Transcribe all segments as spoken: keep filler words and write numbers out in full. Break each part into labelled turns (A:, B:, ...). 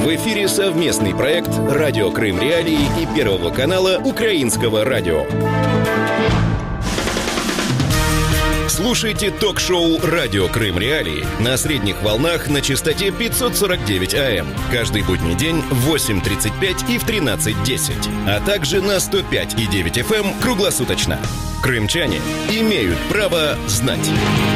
A: В эфире совместный проект «Радио Крым Реалии» и Первого канала Украинского радио. Слушайте ток-шоу «Радио Крым Реалии» на средних волнах на частоте пятьсот сорок девять АМ каждый будний день в восемь тридцать пять и в тринадцать десять, а также на сто пять и девять эф эм круглосуточно. Крымчане имеют право знать.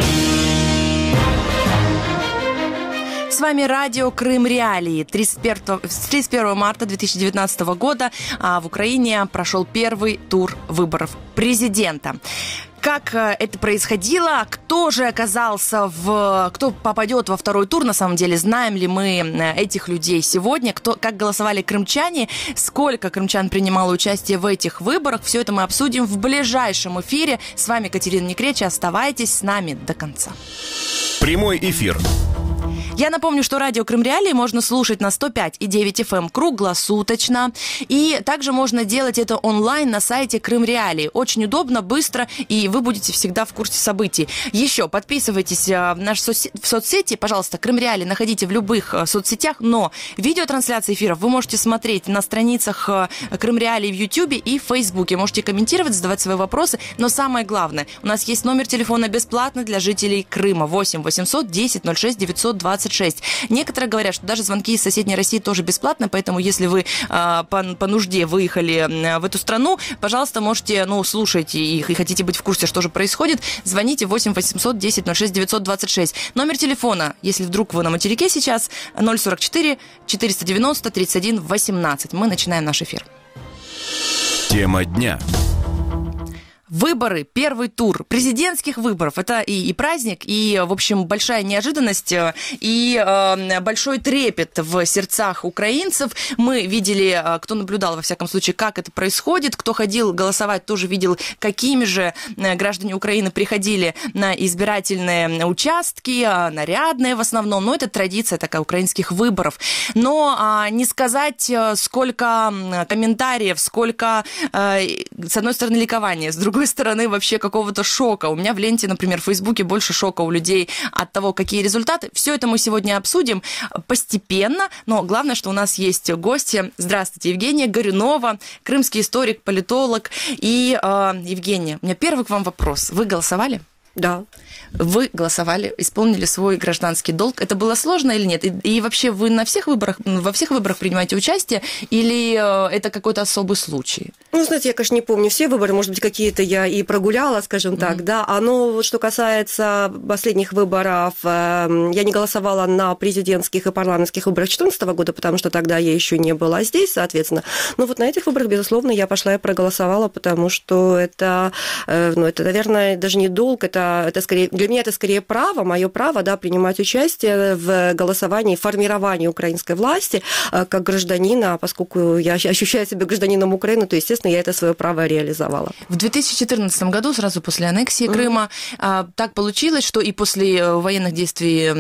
B: С вами радио Крым Реалии. тридцать первого марта две тысячи девятнадцатого года в Украине прошел первый тур выборов президента. Как это происходило, кто же оказался в... Кто попадет во второй тур, на самом деле, знаем ли мы этих людей сегодня, кто, как голосовали крымчане, сколько крымчан принимало участие в этих выборах, все это мы обсудим в ближайшем эфире. С вами Катерина Некреча, оставайтесь с нами до конца.
A: Прямой эфир.
B: Я напомню, что радио Крым Реалии можно слушать на сто пять и девять эф эм круглосуточно. И также можно делать это онлайн на сайте Крым Реалии. Очень удобно, быстро, и вы будете всегда в курсе событий. Еще подписывайтесь в наши соц... в соцсети. Пожалуйста, Крым Реалии находите в любых соцсетях. Но видеотрансляции эфиров вы можете смотреть на страницах Крым Реалии в Ютубе и в Фейсбуке. Можете комментировать, задавать свои вопросы. Но самое главное, у нас есть номер телефона бесплатно для жителей Крыма. восемь восемьсот десять ноль шесть девятьсот двадцать шесть. Некоторые говорят, что даже звонки из соседней России тоже бесплатно, поэтому если вы э, по, по нужде выехали в эту страну, пожалуйста, можете, ну, слушайте их и хотите быть в курсе, что же происходит, звоните восемь восемьсот десять ноль шесть девятьсот двадцать шесть. Номер телефона, если вдруг вы на материке сейчас, ноль сорок четыре четыреста девяносто тридцать один восемнадцать. Мы начинаем наш эфир.
A: Тема дня.
B: Выборы, первый тур президентских выборов. Это и, и праздник, и, в общем, большая неожиданность, и э, большой трепет в сердцах украинцев. Мы видели, кто наблюдал, во всяком случае, как это происходит. Кто ходил голосовать, тоже видел, какими же граждане Украины приходили на избирательные участки, нарядные в основном. Но это традиция такая украинских выборов. Но э, не сказать, сколько комментариев, сколько, э, с одной стороны, ликования, с другой стороны, вообще какого-то шока. У меня в ленте, например, в Фейсбуке больше шока у людей от того, какие результаты. Все это мы сегодня обсудим постепенно, но главное, что у нас есть гости. Здравствуйте, Евгения Горюнова, крымский историк, политолог. И, э, Евгения, у меня первый к вам вопрос. Вы голосовали?
C: Да.
B: Вы голосовали, исполнили свой гражданский долг. Это было сложно или нет? И, и вообще вы на всех выборах, во всех выборах принимаете участие или это какой-то особый случай?
C: Ну, знаете, я, конечно, не помню все выборы, может быть, какие-то я и прогуляла, скажем mm-hmm. так, да. А ну, вот что касается последних выборов, я не голосовала на президентских и парламентских выборах две тысячи четырнадцатого года, потому что тогда я еще не была здесь, соответственно. Но вот на этих выборах, безусловно, я пошла и проголосовала, потому что это, ну, это, наверное, даже не долг, это, это скорее, для меня это скорее право, мое право, да, принимать участие в голосовании, формировании украинской власти как гражданина, поскольку я ощущаю себя гражданином Украины, то, естественно, я это свое право реализовала.
B: В две тысячи четырнадцатом году, сразу после аннексии mm-hmm. Крыма, так получилось, что и после военных действий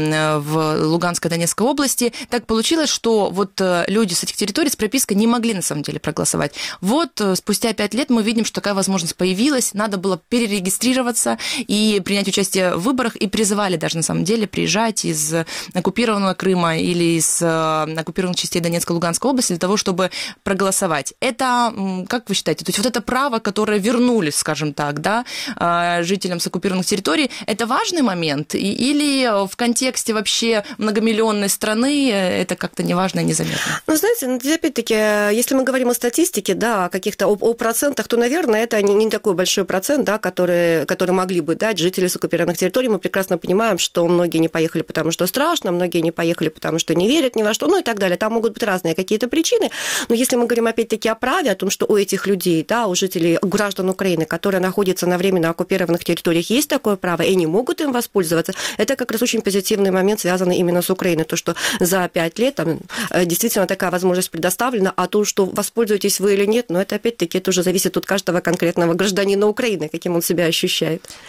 B: в Луганской и Донецкой области, так получилось, что вот люди с этих территорий с пропиской не могли на самом деле проголосовать. Вот спустя пять лет мы видим, что такая возможность появилась, надо было перерегистрироваться и принять участие в выборах, и призывали даже на самом деле приезжать из оккупированного Крыма или из оккупированных частей Донецкой и Луганской области для того, чтобы проголосовать. Это, как вы считаете, то есть вот это право, которое вернули, скажем так, да, жителям с оккупированных территорий, это важный момент? Или в контексте вообще многомиллионной страны это как-то неважно и незаметно?
C: Ну, знаете, опять-таки, если мы говорим о статистике, да, о каких-то о, о процентах, то, наверное, это не, не такой большой процент, да, который, который могли бы дать жители с оккупированных территорий. Мы прекрасно понимаем, что многие не поехали, потому что страшно, многие не поехали, потому что не верят ни во что, ну и так далее. Там могут быть разные какие-то причины. Но если мы говорим опять-таки о праве, о том, что у этих людей, да, у жителей, у граждан Украины, которые находятся на временно оккупированных территориях, есть такое право, и они могут им воспользоваться, это как раз очень позитивный момент, связанный именно с Украиной. То, что за пять лет там, действительно такая возможность предоставлена, а то, что воспользуетесь вы или нет, но это опять-таки это уже зависит от каждого конкретного гражданина Украины, каким он себя ощущает.
B: Это правда.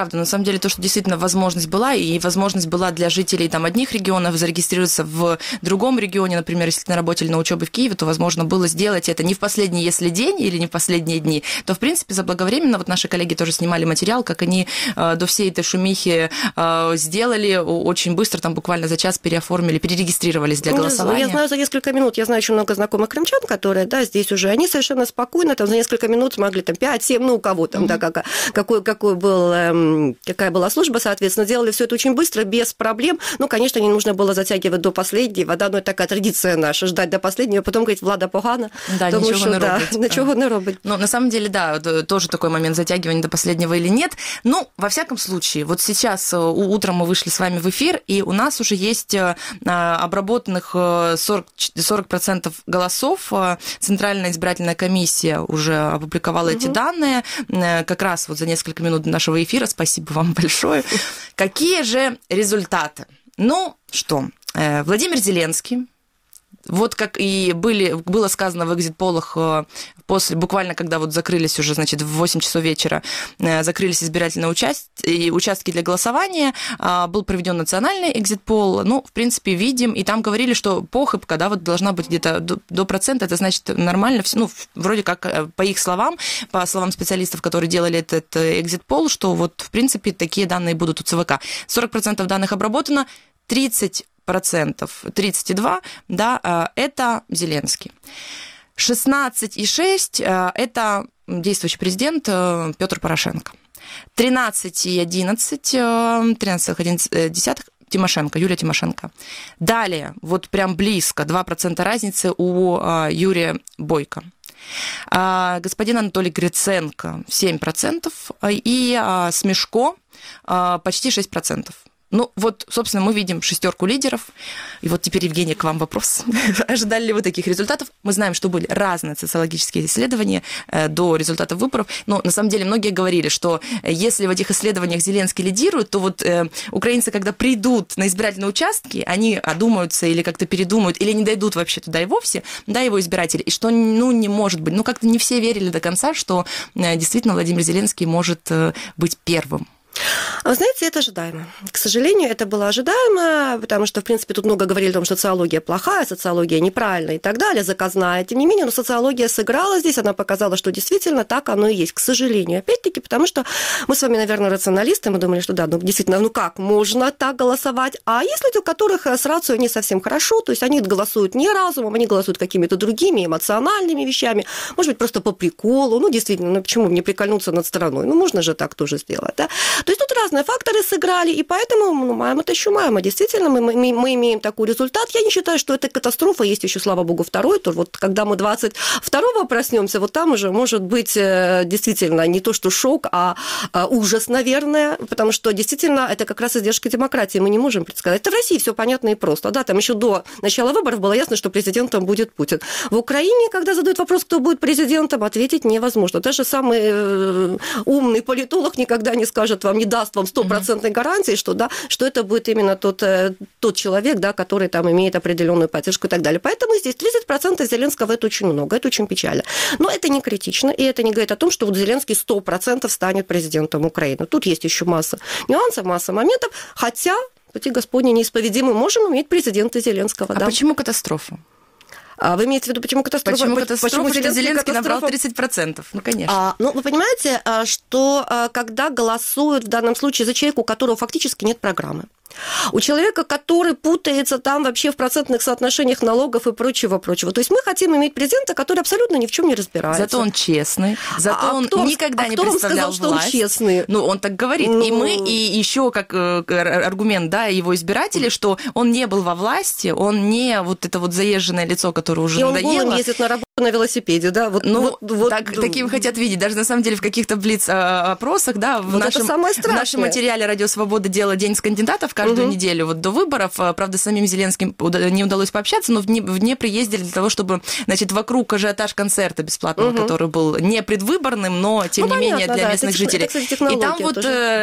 B: правда. На самом деле, то, что действительно возможность была, и возможность была для жителей там одних регионов зарегистрироваться в другом регионе, например, если ты на работе или на учебе в Киеве, то возможно было сделать это не в последний, если день или не в последние дни, то, в принципе, заблаговременно, вот наши коллеги тоже снимали материал, как они э, до всей этой шумихи э, сделали, очень быстро, там буквально за час переоформили, перерегистрировались для голосования.
C: Я знаю за несколько минут, я знаю очень много знакомых крымчан, которые, да, здесь уже, они совершенно спокойно, там, за несколько минут смогли, там, пять-семь, ну, у кого там, mm-hmm. да, как, какой, какой был, эм, какая была служба, соответственно, делали все это очень быстро, без проблем. Ну, конечно, не нужно было затягивать до последнего, да, но это такая традиция наша, ждать до последнего, потом говорить, влада погана,
B: да,
C: тому,
B: ничего
C: что,
B: не
C: да,
B: робить.
C: ничего не робить.
B: Ну, на самом деле, да, тоже такой момент затягивания до последнего или нет. Ну, во всяком случае, вот сейчас утром мы вышли с вами в эфир, и у нас уже есть обработанных сорок, сорок процентов голосов. Центральная избирательная комиссия уже опубликовала угу. эти данные как раз вот за несколько минут до нашего эфира. Спасибо вам большое. Какие же результаты? Ну, что, Владимир Зеленский, вот как и были, было сказано в экзит-полах после, буквально когда вот закрылись уже, значит, в восемь часов вечера, закрылись избирательные участки, участки для голосования, был проведен национальный экзит-пол, ну, в принципе, видим, и там говорили, что похыбка, да, вот должна быть где-то до, до процента, это значит нормально, ну, вроде как по их словам, по словам специалистов, которые делали этот экзит-пол, что вот, в принципе, такие данные будут у ЦВК. сорок процентов данных обработано, тридцать процентов, тридцать два процента, да, это Зеленский. шестнадцать целых шесть десятых это действующий президент Петр Порошенко. тринадцать целых одиннадцать целых одиннадцать десятых Тимошенко, Юлия Тимошенко. Далее, вот прям близко, два процента разницы у Юрия Бойко. Господин Анатолий Гриценко семь процентов и Смешко почти шесть процентов. Ну, вот, собственно, мы видим шестерку лидеров. И вот теперь, Евгения, к вам вопрос. Ожидали ли вы таких результатов? Мы знаем, что были разные социологические исследования до результатов выборов. Но, на самом деле, многие говорили, что если в этих исследованиях Зеленский лидирует, то вот э, украинцы, когда придут на избирательные участки, они одумаются или как-то передумают, или не дойдут вообще туда и вовсе, да, его избиратели. И что, ну, не может быть. Ну, как-то не все верили до конца, что э, действительно Владимир Зеленский может э, быть первым.
C: Вы знаете, это ожидаемо. К сожалению, это было ожидаемо, потому что, в принципе, тут много говорили о том, что социология плохая, социология неправильная и так далее, заказная. Тем не менее, но социология сыграла здесь, она показала, что действительно так оно и есть. К сожалению, опять-таки, потому что мы с вами, наверное, рационалисты, мы думали, что да, ну действительно, ну как можно так голосовать? А есть люди, у которых с рацией не совсем хорошо, то есть они голосуют не разумом, они голосуют какими-то другими эмоциональными вещами, может быть, просто по приколу, ну действительно, ну почему мне прикольнуться над страной? Ну можно же так тоже сделать, да? То есть тут разные факторы сыграли, и поэтому ну, маем это еще маем. Действительно, мы, мы, мы имеем такой результат. Я не считаю, что это катастрофа. Есть еще, слава богу, второй тур. Вот когда мы двадцать второго проснемся, вот там уже может быть действительно не то, что шок, а, а ужас, наверное, потому что действительно это как раз издержки демократии. Мы не можем предсказать. Это в России все понятно и просто. Да, там еще до начала выборов было ясно, что президентом будет Путин. В Украине, когда задают вопрос, кто будет президентом, ответить невозможно. Даже самый умный политолог никогда не скажет вам, не даст вам стопроцентной гарантии, что, да, что это будет именно тот, тот человек, да, который там имеет определенную поддержку и так далее. Поэтому здесь тридцать процентов Зеленского – это очень много, это очень печально. Но это не критично, и это не говорит о том, что вот Зеленский сто процентов станет президентом Украины. Тут есть еще масса нюансов, масса моментов, хотя, пути Господни неисповедимы, можем иметь президента Зеленского.
B: А
C: да.
B: почему катастрофа?
C: А вы имеете в виду, почему катастрофа?
B: Почему катастрофа, почему что Зеленский
C: катастрофа?
B: набрал тридцать процентов? Ну, конечно.
C: А, ну, вы понимаете, что когда голосуют в данном случае за человека, у которого фактически нет программы, у человека, который путается там вообще в процентных соотношениях налогов и прочего-прочего. То есть мы хотим иметь президента, который абсолютно ни в чем не разбирается.
B: Зато он честный, зато а он кто, никогда а не представлял
C: сказал,
B: власть.
C: Что он честный?
B: Ну, он так говорит. Ну... И мы, и еще как аргумент, да, его избирателей, что он не был во власти, он не вот это вот заезженное лицо, которое уже
C: и
B: надоело.
C: И он ездит на работу на велосипеде, да? Вот,
B: ну,
C: вот, вот,
B: так,
C: вот.
B: Таким хотят видеть. Даже на самом деле в каких-то блиц-опросах, да, в,
C: вот
B: нашем, в нашем материале «Радио Свобода» делала день с кандидатов каждую угу. неделю, вот до выборов. Правда, с самим Зеленским не удалось пообщаться, но в Днепр ездили для того, чтобы, значит, вокруг ажиотаж концерта бесплатного, угу. который был не предвыборным, но, тем ну, не понятно, менее, для
C: да,
B: местных
C: это,
B: жителей.
C: Это, кстати,
B: и там вот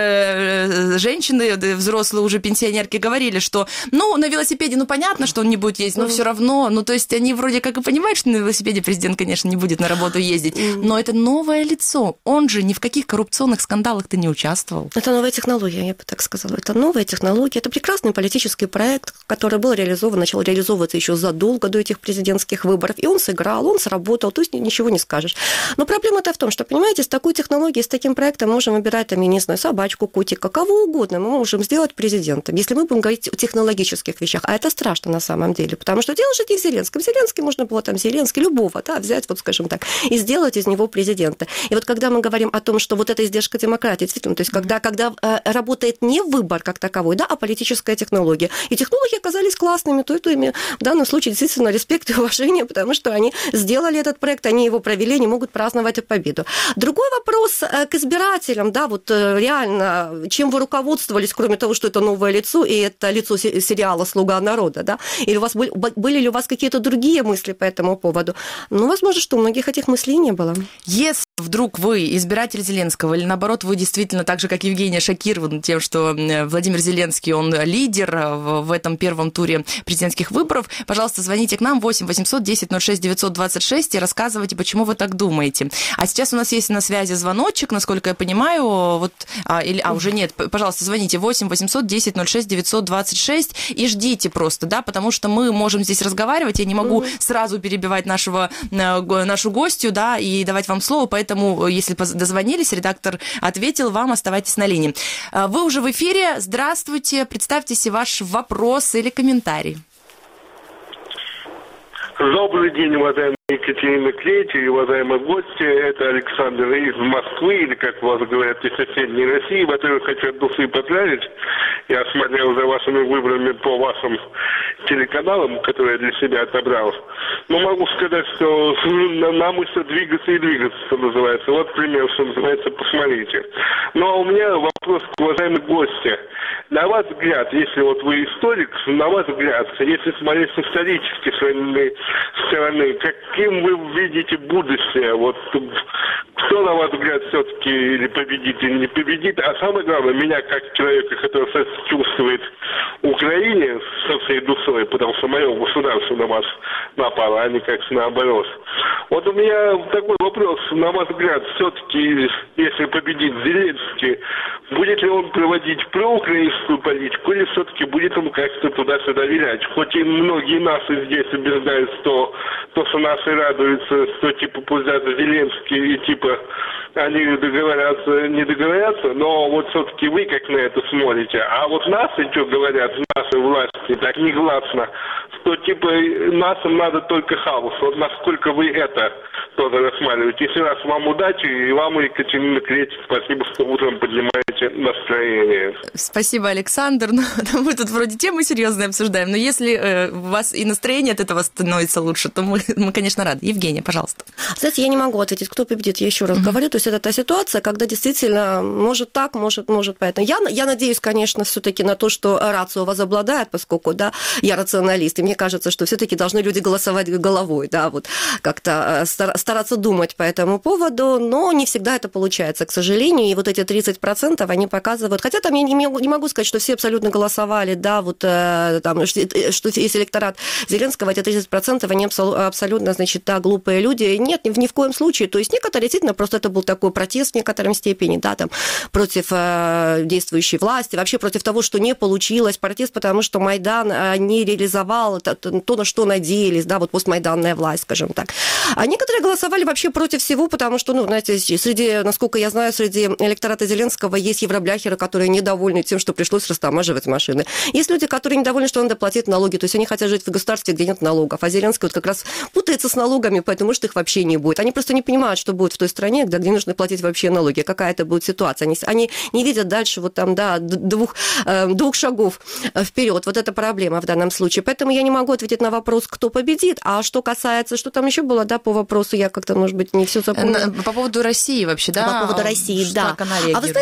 B: э, женщины, взрослые уже пенсионерки, говорили, что, ну, на велосипеде, ну, понятно, что он не будет ездить, но угу. все равно, ну, то есть они вроде как и понимают, что на велосипеде президент, конечно, не будет на работу ездить. Но это новое лицо. Он же ни в каких коррупционных скандалах-то не участвовал.
C: Это новая технология, я бы так сказала. Это новая технология. Это прекрасный политический проект, который был реализован, начал реализовываться еще задолго до этих президентских выборов. И он сыграл, он сработал, то есть ничего не скажешь. Но проблема-то в том, что, понимаете, с такой технологией, с таким проектом мы можем выбирать, там, я не знаю, собачку, котика, кого угодно мы можем сделать президентом, если мы будем говорить о технологических вещах. А это страшно на самом деле, потому что дело же не в Зеленском. Зеленский можно было там Зеленский, любого, да, взять, вот скажем так, и сделать из него президента. И вот когда мы говорим о том, что вот эта издержка демократии, действительно, то есть когда, когда работает не выбор как таковой, да, а политическая технология. И технологии оказались классными, то это ими в данном случае действительно респект и уважение, потому что они сделали этот проект, они его провели, они могут праздновать победу. Другой вопрос к избирателям, да, вот реально, чем вы руководствовались, кроме того, что это новое лицо, и это лицо сериала «Слуга народа», да? Или у вас были, были ли у вас какие-то другие мысли по этому поводу? Ну, возможно, что у многих этих мыслей не было.
B: Если вдруг вы избиратель Зеленского, или наоборот, вы действительно, так же, как Евгения, шокированы тем, что Владимир Зеленский, он лидер в этом первом туре президентских выборов, пожалуйста, звоните к нам восемь восемьсот десять ноль шесть девятьсот двадцать шесть и рассказывайте, почему вы так думаете. А сейчас у нас есть на связи звоночек, насколько я понимаю, вот, а, или, а уже нет, пожалуйста, звоните восемь восемьсот десять ноль шесть девятьсот двадцать шесть и ждите просто, да, потому что мы можем здесь разговаривать, я не могу mm-hmm. сразу перебивать нашего, нашу гостью, да, и давать вам слово, поэтому, если дозвонились, редактор ответил вам, оставайтесь на линии. Вы уже в эфире, здравствуйте, представьте себе ваш вопрос или комментарий.
D: Добрый день, уважаемая Екатерина Клетти и уважаемые гости. Это Александр из Москвы, или, как у вас говорят, из соседней России. Во-первых, хочу от души поздравить. Я смотрел за вашими выборами по вашим телеканалам, которые я для себя отобрал. Но могу сказать, что нам еще двигаться и двигаться, что называется. Вот пример, что называется, посмотрите. Но у меня вопрос к уважаемой гости. На ваш взгляд, если вот вы историк, на ваш взгляд, если смотреть с исторической стороны, стороны, каким вы видите будущее? Вот кто, на ваш взгляд, все-таки или победит, или не победит? А самое главное, меня, как человека, который чувствует Украине со всей душой, потому что мое государство на вас напало, а не как наоборот. Вот у меня такой вопрос, на ваш взгляд, все-таки, если победит Зеленский, будет ли он проводить проукраинскую политику, или все-таки будет он как-то туда-сюда вилять? Хоть и многие наши здесь убеждают, что то, что наши радуются, что типа пусть даже Зеленский и типа они договорятся, не договорятся, но вот все-таки вы как на это смотрите? А вот наши, что говорят, наши власти, так негласно, что типа нашим надо только хаос. Вот насколько вы это тоже рассматриваете? Еще раз вам удачи, и вам, Екатерина Клетти, спасибо, что утром поднимаете настроение.
B: Спасибо, Александр. Ну, мы тут вроде темы серьезные обсуждаем, но если э, у вас и настроение от этого становится лучше, то мы, мы, конечно, рады. Евгения, пожалуйста.
C: Знаете, я не могу ответить, кто победит, я еще раз mm-hmm. говорю. То есть это та ситуация, когда действительно может так, может, может поэтому. Я, я надеюсь, конечно, все-таки на то, что рацио возобладает, поскольку, да, я рационалист, и мне кажется, что все-таки должны люди голосовать головой, да, вот как-то стараться думать по этому поводу, но не всегда это получается, к сожалению, и вот эти тридцать процентов они показывают, хотя там я не, не могу сказать, что все абсолютно голосовали, да, вот там, что если электорат Зеленского, эти тридцать процентов, они абсолютно, значит, да, глупые люди, нет, ни, ни в коем случае, то есть некоторые действительно просто это был такой протест в некотором степени, да, там, против действующей власти, вообще против того, что не получилось, протест, потому что Майдан не реализовал то, на что надеялись, да, вот постмайданная власть, скажем так. А некоторые голосовали вообще против всего, потому что, ну, знаете, среди, насколько я знаю, среди электората Зеленского есть евробляхеры, которые недовольны тем, что пришлось растамаживать машины. Есть люди, которые недовольны, что надо платить налоги, то есть они хотят жить в государстве, где нет налогов, а Зеленский вот как раз путается с налогами, поэтому что их вообще не будет. Они просто не понимают, что будет в той стране, где, где нужно платить вообще налоги, какая это будет ситуация. Они, они не видят дальше вот там, да, двух, двух шагов вперед. Вот это проблема в данном случае. Поэтому я не могу ответить на вопрос, кто победит. А что касается, что там еще было, да, по вопросу, я как-то, может быть, не все запомнила.
B: По поводу России вообще, да?
C: По поводу России, да. А вы знаете, ну, поскольку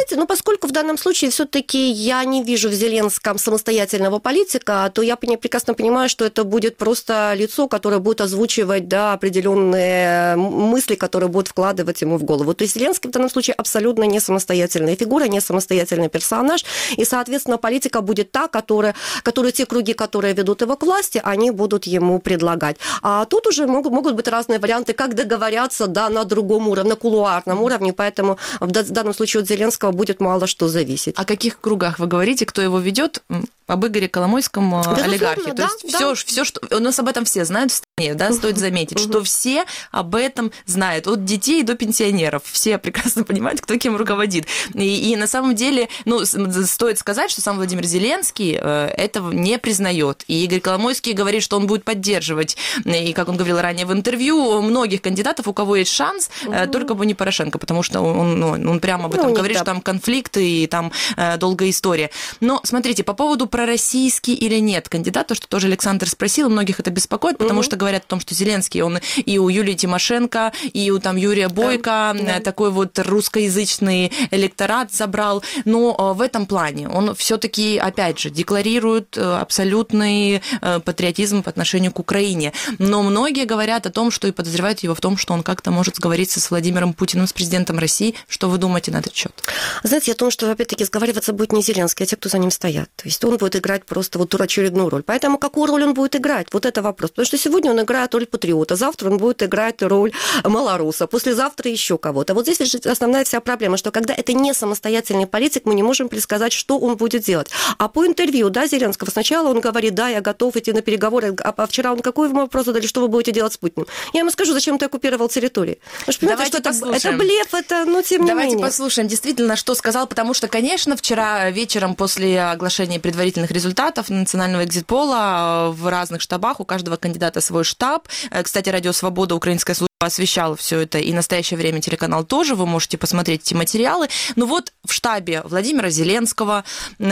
C: поскольку в данном случае все-таки я не вижу в Зеленском самостоятельного политика, то я прекрасно понимаю, что это будет просто лицо, которое будет озвучивать, да, определенные мысли, которые будут вкладывать ему в голову. То есть Зеленский в данном случае абсолютно не самостоятельная фигура, не самостоятельный персонаж, и, соответственно, политика будет та, которая, которую те круги, которые ведут его к власти, они будут ему предлагать. А тут уже могут, могут быть разные варианты, как договорятся, да, на другом уровне, на кулуарном уровне, поэтому в данном случае от Зеленского будет мало что зависеть.
B: О каких кругах вы говорите, кто его ведет? Об Игоре Коломойском, олигархе.
C: Да,
B: То есть
C: да.
B: все, все, что у нас об этом все знают в стране, да, стоит заметить, что все об этом знают, от детей до пенсионеров. Все прекрасно понимают, кто кем руководит. И, и на самом деле, ну, стоит сказать, что сам Владимир Зеленский этого не признает. И Игорь Коломойский говорит, что он будет поддерживать, и, как он говорил ранее в интервью, многих кандидатов, у кого есть шанс, угу. только бы не Порошенко, потому что он, ну, он прямо об этом ну, говорит, да. что там конфликты и там долгая история. Но смотрите, по поводу пророссийский или нет кандидат, то, что тоже Александр спросил, многих это беспокоит, потому угу. что говорят о том, что Зеленский, он и у Юлии Тимошенко, и у там Юрия Бойко, да. такой вот русскоязычный электорат забрал, но в этом плане он все-таки, опять же, декларирует абсолютный патриотизм по отношению к Украине. Но многие говорят о том, что и подозревают его в том, что он как-то может сговориться с Владимиром Путиным, с президентом России. Что вы думаете на этот счет?
C: Знаете, я думаю, что, опять-таки, сговариваться будет не Зеленский, а те, кто за ним стоят. То есть он будет играть просто вот очередную роль. Поэтому какую роль он будет играть? Вот это вопрос. Потому что сегодня он играет роль патриота, завтра он будет играть роль малоруса, послезавтра еще кого-то. Вот здесь лежит основная вся проблема, что когда это не самостоятельный политик, мы не можем предсказать, что он будет делать. А по интервью, да, Зеленского, сначала он говорит, да, я готов идти на переговоры, а вчера он какой ему вопрос задали, что вы будете делать с Путиным? Я ему скажу, зачем ты оккупировал территорию? Вы же понимаете, что это, это блеф, это, ну, тем не
B: Давайте
C: менее.
B: Давайте послушаем действительно, что сказал, потому что, конечно, вчера вечером после оглашения предварительных результатов национального экзит-пола в разных штабах, у каждого кандидата свой штаб. Кстати, Радио Свобода, украинская служба, освещала все это, и в настоящее время телеканал тоже, вы можете посмотреть эти материалы. Ну вот в штабе Владимира Зеленского,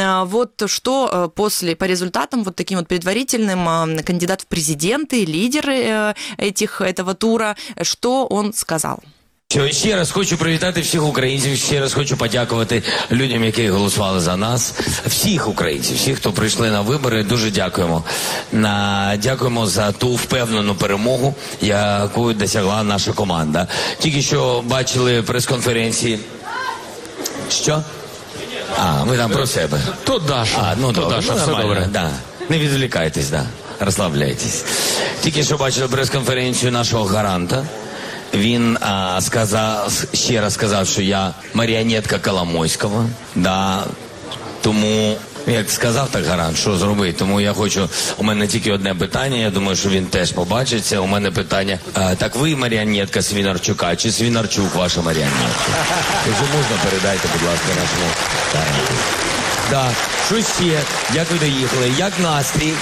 B: вот что после, по результатам, вот таким вот предварительным, кандидат в президенты, лидеры этих, этого тура, что он сказал.
E: Ще раз хочу привітати всіх українців, ще раз хочу подякувати людям, які голосували за нас, всіх українців, всіх, хто прийшли на вибори, дуже дякуємо. Дякуємо за ту впевнену перемогу, яку досягла наша команда. Тільки що бачили прес-конференції. Що? А, ми там про себе.
F: То Даша.
E: А, ну,
F: то
E: добре,
F: Даша,
E: ну,
F: все добре.
E: Да. Не відволікайтесь, да. Розслабляйтесь. Тільки що бачили прес-конференцію нашого гаранта. Він а, сказав, ще раз сказав, що я маріонетка Коломойського, да, тому, як сказав так гарант, що зробити, тому я хочу, у мене тільки одне питання, я думаю, що він теж побачить це, у мене питання, а, так ви маріонетка Свинарчука, чи Свинарчук ваша маріонетка? Якщо можна, передайте, будь ласка, нашому гаранту. Да, що ще, як ви доїхали, як настрій?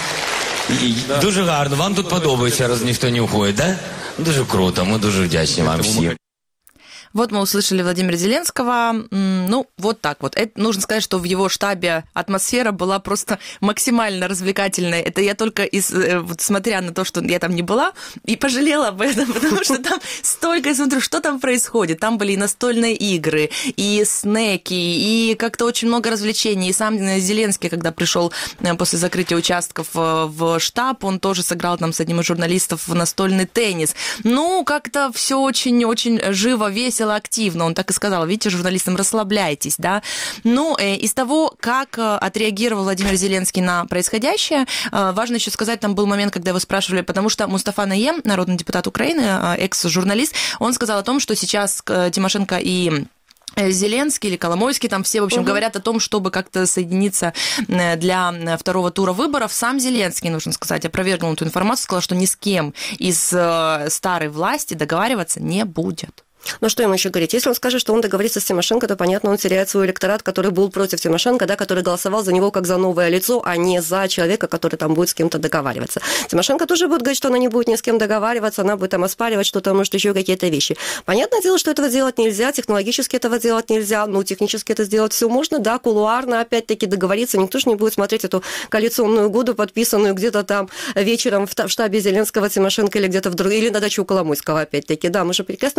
E: Да. Дуже гарно, вам тут подобається, раз ніхто не уходить, да? Дуже круто, мы дуже вдячны вам всем.
B: Вот мы услышали Владимира Зеленского. Ну, вот так вот. Это, нужно сказать, что в его штабе атмосфера была просто максимально развлекательной. Это я только, из, вот, смотря на то, что я там не была, и пожалела об этом, потому что там столько, я смотрю, что там происходит. Там были и настольные игры, и снеки, и как-то очень много развлечений. И сам Зеленский, когда пришел после закрытия участков в штаб, он тоже сыграл там с одним из журналистов в настольный теннис. Ну, как-то все очень-очень живо, весело, активно, он так и сказал, видите, журналистам расслабляйтесь, да. Ну, из того, как отреагировал Владимир Зеленский на происходящее, важно еще сказать, там был момент, когда его спрашивали, потому что Мустафа Найем, народный депутат Украины, экс-журналист, он сказал о том, что сейчас Тимошенко и Зеленский или Коломойский, там все, в общем, угу. говорят о том, чтобы как-то соединиться для второго тура выборов. Сам Зеленский, нужно сказать, опровергнул эту информацию, сказал, что ни с кем из старой власти договариваться не будет.
C: Ну, что ему еще говорить? Если он скажет, что он договорится с Тимошенко, то, понятно, он теряет свой электорат, который был против Тимошенко, да, который голосовал за него как за новое лицо, а не за человека, который там будет с кем-то договариваться. Тимошенко тоже будет говорить, что она не будет ни с кем договариваться, она будет там оспаривать что-то, может, еще какие-то вещи. Понятное дело, что этого делать нельзя, технологически этого делать нельзя, ну, технически это сделать все можно, да, кулуарно, опять-таки, договориться. Никто же не будет смотреть эту коалиционную угоду, подписанную где-то там вечером в штабе Зеленского, Тимошенко или где-то в друг... или на даче у Коломойского, опять-таки. Да, мы же прекрасно понимаем, что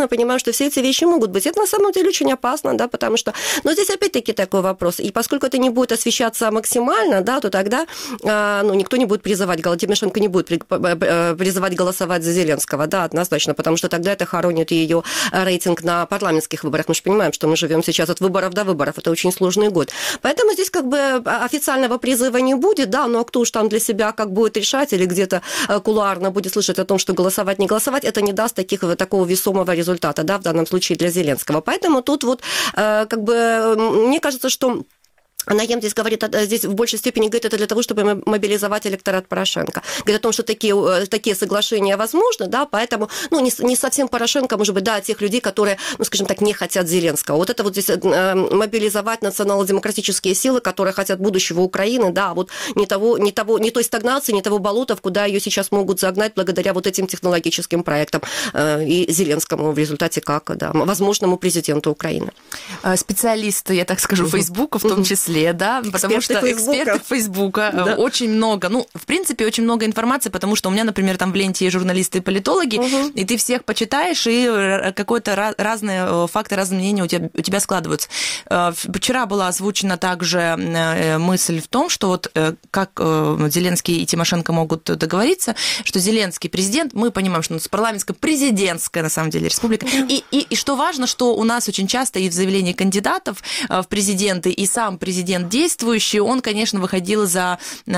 C: что все эти вещи могут быть. Это на самом деле очень опасно, да, потому что... Но здесь опять-таки такой вопрос. И поскольку это не будет освещаться максимально, да, то тогда ну, никто не будет призывать, Тимошенко не будет призывать голосовать за Зеленского, да, однозначно, потому что тогда это хоронит ее рейтинг на парламентских выборах. Мы же понимаем, что мы живем сейчас от выборов до выборов. Это очень сложный год. Поэтому здесь как бы официального призыва не будет, да, но кто уж там для себя как будет решать или где-то кулуарно будет слышать о том, что голосовать, не голосовать, это не даст таких, такого весомого результата, да, в данном случае для Зеленского. Поэтому тут вот как бы мне кажется, что Наем здесь говорит, здесь в большей степени говорит это для того, чтобы мобилизовать электорат Порошенко. Говорит о том, что такие, такие соглашения возможны, да, поэтому, ну, не, не совсем Порошенко, может быть, да, тех людей, которые, ну, скажем так, не хотят Зеленского. Вот это вот здесь мобилизовать национал-демократические силы, которые хотят будущего Украины, да, вот не того, не того, не той стагнации, не того болота, куда ее сейчас могут загнать благодаря вот этим технологическим проектам и Зеленскому в результате как, да, возможному президенту Украины.
B: Специалисты, я так скажу, Фейсбука в том числе, да, потому
C: эксперты
B: что
C: Фейсбука.
B: эксперты Фейсбука, да. Очень много, ну, в принципе, очень много информации, потому что у меня, например, там в ленте есть журналисты и политологи, угу. и ты всех почитаешь, и какой-то разные факты, разные мнения у тебя, у тебя складываются. Вчера была озвучена также мысль в том, что вот как Зеленский и Тимошенко могут договориться, что Зеленский президент, мы понимаем, что у нас парламентско-президентская, на самом деле, республика, и, и, и что важно, что у нас очень часто и в заявлении кандидатов в президенты, и сам президент Президент действующий, он, конечно, выходил за,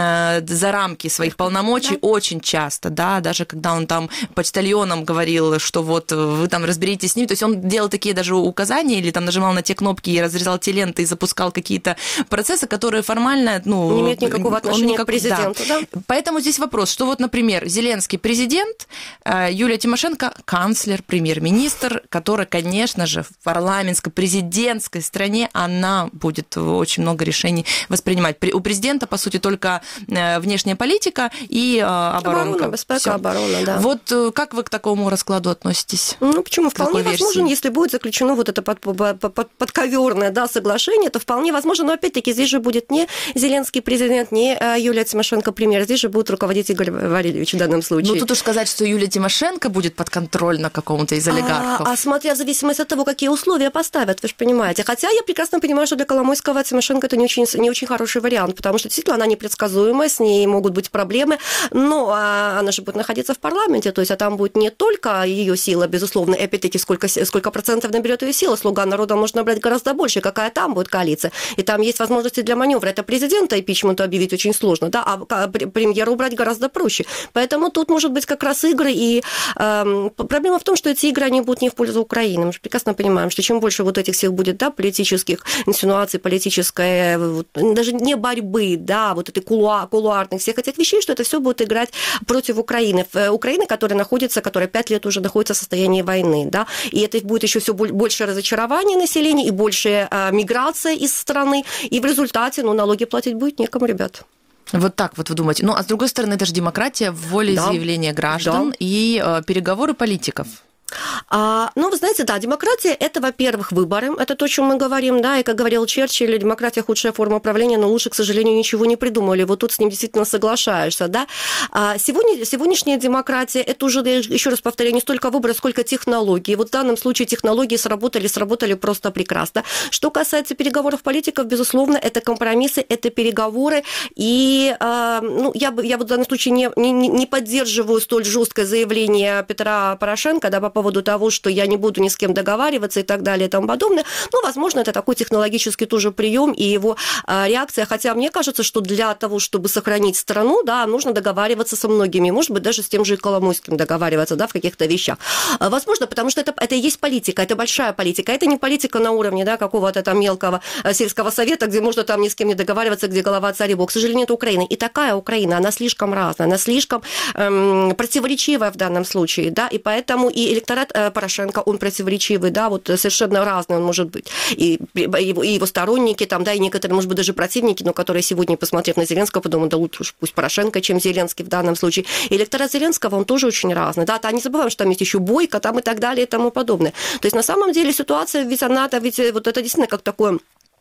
B: за рамки своих полномочий да. очень часто, да, даже когда он там почтальонам говорил, что вот вы там разберитесь с ним, то есть он делал такие даже указания или там нажимал на те кнопки и разрезал те ленты и запускал какие-то процессы, которые формально, ну...
C: Не имеют никакого отношения никак... к президенту, да.
B: да. Поэтому здесь вопрос, что вот, например, Зеленский президент, Юлия Тимошенко канцлер, премьер-министр, который, конечно же, в парламентско-президентской стране она будет очень много решений воспринимать. У президента, по сути, только внешняя политика и оборонка.
C: Оборона, безпека, оборона, да.
B: Вот как вы к такому раскладу относитесь?
C: Ну, почему? Вполне возможно, если будет заключено вот это под, под, под, подковерное, да, соглашение, то вполне возможно, но опять-таки здесь же будет не Зеленский президент, не Юлия Тимошенко премьер, здесь же будет руководить Игорь Валерьевич в данном случае.
B: Ну, тут уж сказать, что Юлия Тимошенко будет подконтрольна какому-то из олигархов.
C: А, а смотря в зависимости от того, какие условия поставят, вы же понимаете. Хотя я прекрасно понимаю, что для Коломойского Тимошенко это не очень, не очень хороший вариант, потому что действительно она непредсказуемая, с ней могут быть проблемы, но она же будет находиться в парламенте, то есть а там будет не только ее сила, безусловно, и опять-таки сколько, сколько процентов наберет ее сила, слуга народа может набрать гораздо больше, какая там будет коалиция, и там есть возможности для маневра. Это президента импичменту объявить очень сложно, да, а премьера убрать гораздо проще. Поэтому тут может быть как раз игры, и э, проблема в том, что эти игры, они будут не в пользу Украины. Мы же прекрасно понимаем, что чем больше вот этих всех будет, да, политических инсинуаций, политической, вот, даже не борьбы, да, вот этой кулуар, кулуарных всех этих вещей, что это все будет играть против Украины. Украины, которая находится, которая пять лет уже находится в состоянии войны, да, и это будет еще все больше разочарование населения и больше э, миграция из страны, и в результате, ну, налоги платить будет некому, ребят.
B: Вот так вот вы думаете. Ну, а с другой стороны, это же демократия, волеизъявление да. граждан да. и э, переговоры политиков.
C: А, ну, вы знаете, да, демократия – это, во-первых, выборы, это то, о чем мы говорим, да, и, как говорил Черчилль, демократия – худшая форма управления, но лучше, к сожалению, ничего не придумали, вот тут с ним действительно соглашаешься, да. А сегодня, сегодняшняя демократия – это уже, еще раз повторяю, не столько выборы, сколько технологии. Вот в данном случае технологии сработали, сработали просто прекрасно. Что касается переговоров политиков, безусловно, это компромиссы, это переговоры, и, а, ну, я, бы, я вот в данном случае не, не, не поддерживаю столь жесткое заявление Петра Порошенко, да, по поводу того, что я не буду ни с кем договариваться и так далее и тому подобное. Ну, возможно, это такой технологический тоже прием и его а, реакция. Хотя мне кажется, что для того, чтобы сохранить страну, да, нужно договариваться со многими. Может быть, даже с тем же Коломойским договариваться, да, в каких-то вещах. А, возможно, потому что это, это и есть политика, это большая политика. Это не политика на уровне, да, какого-то там мелкого сельского совета, где можно там ни с кем не договариваться, где голова царь Бог. К сожалению, это Украина. И такая Украина, она слишком разная, она слишком эм, противоречивая в данном случае, да, и поэтому и электорат Порошенко, он противоречивый, да, вот совершенно разный он может быть. И, и, его, и его сторонники, там, да, и некоторые, может быть, даже противники, но которые сегодня, посмотрев на Зеленского, подумают, да лучше уж пусть Порошенко, чем Зеленский в данном случае. И электорат Зеленского, он тоже очень разный, да, а не забываем, что там есть еще Бойко, там и так далее и тому подобное. То есть, на самом деле, ситуация, ведь она-то, ведь вот это действительно как такое...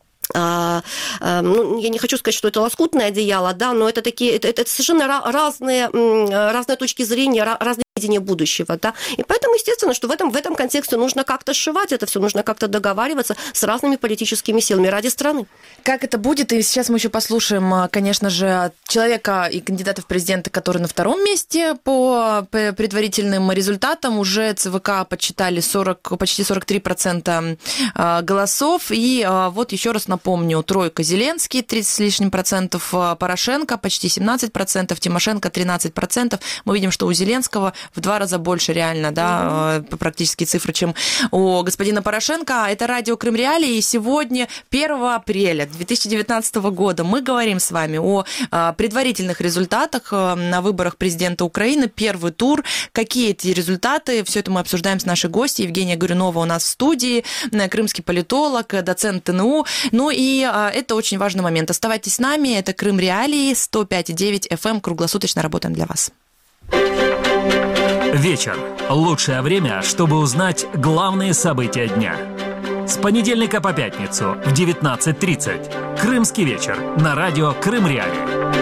C: А, а, ну, я не хочу сказать, что это лоскутное одеяло, да, но это такие, это, это совершенно разные, разные точки зрения, разные видение будущего, да, и поэтому, естественно, что в этом, в этом контексте нужно как-то сшивать это все, нужно как-то договариваться с разными политическими силами ради страны.
B: Как это будет, и сейчас мы еще послушаем, конечно же, человека и кандидата в президенты, который на втором месте по предварительным результатам, уже ЦВК подсчитали сорок, почти сорок три процента голосов, и вот еще раз напомню, тройка Зеленский, тридцать с лишним процентов, Порошенко, почти семнадцать процентов, Тимошенко, тринадцать процентов, мы видим, что у Зеленского в два раза больше реально, да, mm-hmm. практически цифры, чем у господина Порошенко. Это радио Крым Реалии, и сегодня, первого апреля две тысячи девятнадцатого года, мы говорим с вами о предварительных результатах на выборах президента Украины, первый тур, какие эти результаты, все это мы обсуждаем с нашей гостьей. Евгения Горюнова у нас в студии, крымский политолог, доцент ТНУ, ну и это очень важный момент. Оставайтесь с нами, это Крым Реалии, сто пять и девять эф эм, круглосуточно работаем для вас.
F: Вечер. Лучшее время, чтобы узнать главные события дня. С понедельника по пятницу в девятнадцать тридцать. Крымский вечер на радио Крым Реалии.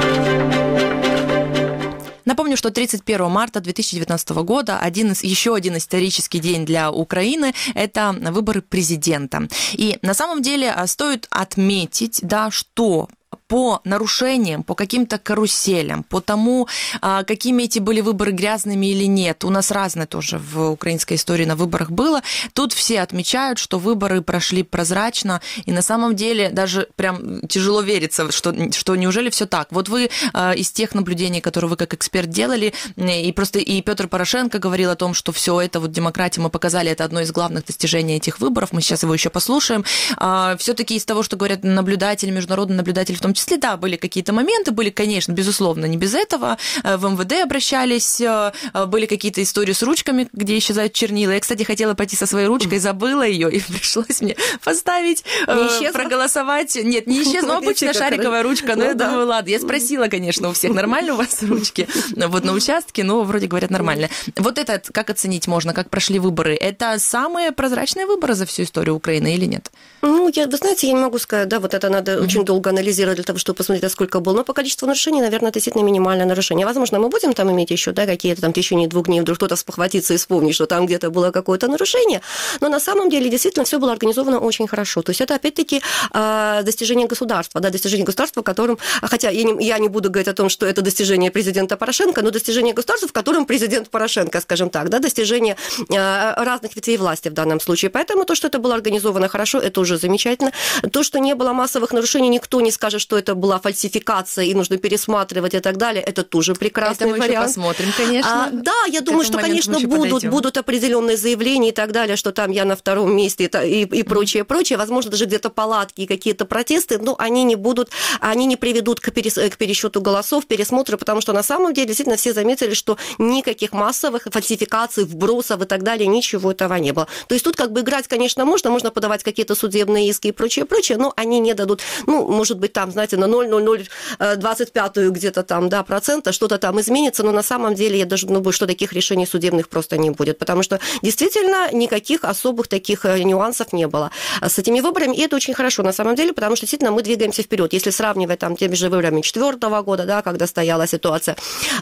B: Напомню, что тридцать первого марта две тысячи девятнадцатого года один из, еще один исторический день для Украины – это выборы президента. И на самом деле стоит отметить, да, что по нарушениям, по каким-то каруселям, по тому, какими эти были выборы, грязными или нет. У нас разное тоже в украинской истории на выборах было. Тут все отмечают, что выборы прошли прозрачно, и на самом деле даже прям тяжело верится, что, что неужели все так. Вот вы из тех наблюдений, которые вы как эксперт делали, и просто и Петр Порошенко говорил о том, что все это вот демократия, мы показали, это одно из главных достижений этих выборов, мы сейчас его еще послушаем. Все-таки из того, что говорят наблюдатели, международные наблюдатели в том числе, да, были какие-то моменты, были, конечно, безусловно, не без этого. В эм вэ дэ обращались, были какие-то истории с ручками, где исчезают чернила. Я, кстати, хотела пойти со своей ручкой, забыла ее, и пришлось мне поставить, проголосовать. Нет, не исчезла, обычная шариковая ручка, но я думаю, ладно. Я спросила, конечно, у всех, нормально у вас ручки? Вот на участке, но вроде говорят, нормально. Вот это как оценить можно, как прошли выборы? Это самые прозрачные выборы за всю историю Украины или нет?
C: Ну, я, вы знаете, я не могу сказать, да, вот это надо mm-hmm. очень долго анализировать для того, чтобы посмотреть, сколько было. Но по количеству нарушений, наверное, действительно минимальное нарушение. Возможно, мы будем там иметь еще, да, какие-то там в течение двух дней вдруг кто-то спохватится и вспомнит, что там где-то было какое-то нарушение. Но на самом деле действительно все было организовано очень хорошо. То есть это опять-таки достижение государства, да, достижение государства, в котором, хотя я не, я не буду говорить о том, что это достижение президента Порошенко, но достижение государства, в котором президент Порошенко, скажем так, да, достижение разных ветвей власти в данном случае. Поэтому то, что это было организовано хорошо, это уже замечательно. То, что не было массовых нарушений, никто не скажет, что это была фальсификация и нужно пересматривать и так далее. Это тоже прекрасный
B: это мы
C: вариант.
B: Еще посмотрим, конечно.
C: А, да, я думаю, что, конечно, будут, будут определенные заявления и так далее, что там я на втором месте и, и, и прочее, прочее. Возможно, даже где-то палатки и какие-то протесты, но они не будут, они не приведут к, перес, к пересчету голосов, пересмотру, потому что на самом деле действительно все заметили, что никаких массовых фальсификаций, вбросов и так далее, ничего этого не было. То есть тут как бы играть, конечно, можно, можно подавать какие-то судебные иски и прочее, прочее, но они не дадут, ну, может быть, там, знаете, на ноль целых ноль двадцать пять где-то там, да, процента что-то там изменится, но на самом деле я даже думаю, что таких решений судебных просто не будет, потому что действительно никаких особых таких нюансов не было с этими выборами, и это очень хорошо на самом деле, потому что действительно мы двигаемся вперед. Если сравнивать там теми же выборами две тысячи четвёртого года, да, когда стояла ситуация,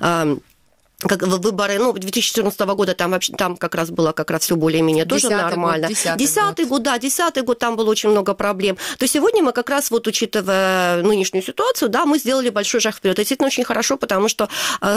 C: как выборы, ну, две тысячи четырнадцатого года там вообще там как раз было как раз все более-менее тоже нормально.
B: Год, десятый,
C: десятый год. год, да, десятый год там было очень много проблем. То сегодня мы как раз вот, учитывая нынешнюю ситуацию, да, мы сделали большой шаг вперед. Это действительно очень хорошо, потому что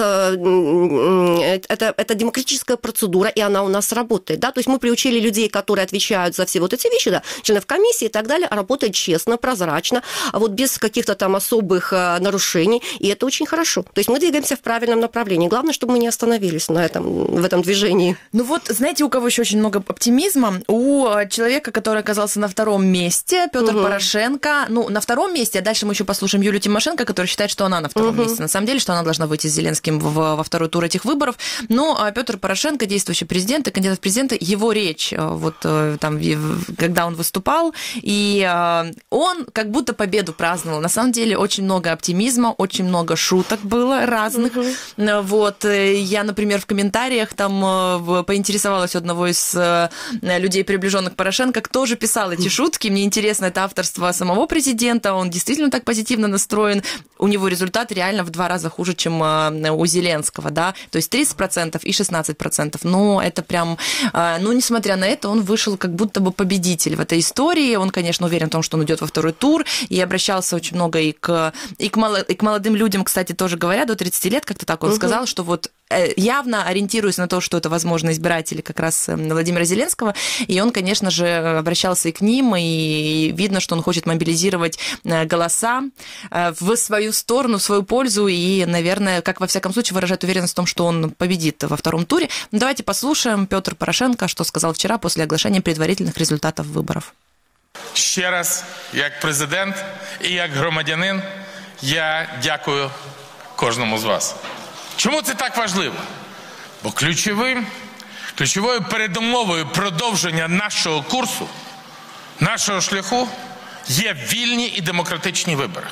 C: э, это, это демократическая процедура, и она у нас работает, да, то есть мы приучили людей, которые отвечают за все вот эти вещи, да, членов комиссии и так далее, работать честно, прозрачно, вот без каких-то там особых нарушений, и это очень хорошо. То есть мы двигаемся в правильном направлении. Главное, чтобы мы не остановились на этом, в этом движении.
B: Ну вот, знаете, у кого еще очень много оптимизма? У человека, который оказался на втором месте, Петр угу. Порошенко. Ну, на втором месте, а дальше мы еще послушаем Юлию Тимошенко, которая считает, что она на втором угу. месте. На самом деле, что она должна выйти с Зеленским в, во второй тур этих выборов. Но Петр Порошенко, действующий президент и кандидат в президенты, его речь, вот там, когда он выступал, и он как будто победу праздновал. На самом деле, очень много оптимизма, очень много шуток было разных. Угу. Вот. я, например, в комментариях там поинтересовалась у одного из людей, приближенных к Порошенко, кто же писал эти шутки. Мне интересно, это авторство самого президента, он действительно так позитивно настроен. У него результат реально в два раза хуже, чем у Зеленского, да, то есть тридцать процентов и шестнадцать процентов. Но это прям, ну, несмотря на это, он вышел как будто бы победитель в этой истории. Он, конечно, уверен в том, что он идет во второй тур, и обращался очень много и к, и к, мало, и к молодым людям, кстати, тоже говорят, до тридцати лет, как-то так он угу. сказал, что вот явно ориентируясь на то, что это, возможно, избиратели как раз Владимира Зеленского, и он, конечно же, обращался и к ним, и видно, что он хочет мобилизировать голоса в свою сторону, в свою пользу, и, наверное, как во всяком случае, выражает уверенность в том, что он победит во втором туре. Ну, давайте послушаем Петр Порошенко, что сказал вчера после оглашения предварительных результатов выборов.
G: Ще раз, як президент і як громадянин, я дякую кожному з вас. Чому це так важливо? Бо ключовим, ключовою передумовою продовження нашого курсу, нашого шляху є вільні і демократичні вибори.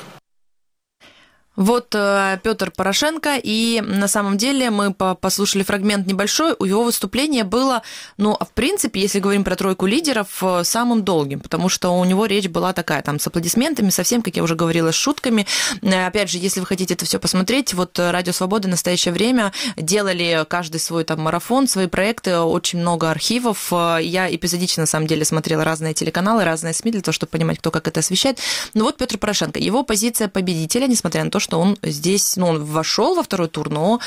B: Вот э, Петр Порошенко, и на самом деле мы послушали фрагмент небольшой, у его выступления было, ну, в принципе, если говорим про тройку лидеров, самым долгим, потому что у него речь была такая, там, с аплодисментами, совсем, как я уже говорила, с шутками. Опять же, если вы хотите это все посмотреть, вот Радио Свобода в настоящее время делали каждый свой там марафон, свои проекты, очень много архивов. Я эпизодично, на самом деле, смотрела разные телеканалы, разные СМИ для того, чтобы понимать, кто как это освещает. Ну вот Петр Порошенко, его позиция победителя, несмотря на то, что он здесь, ну, он вошел во второй тур, но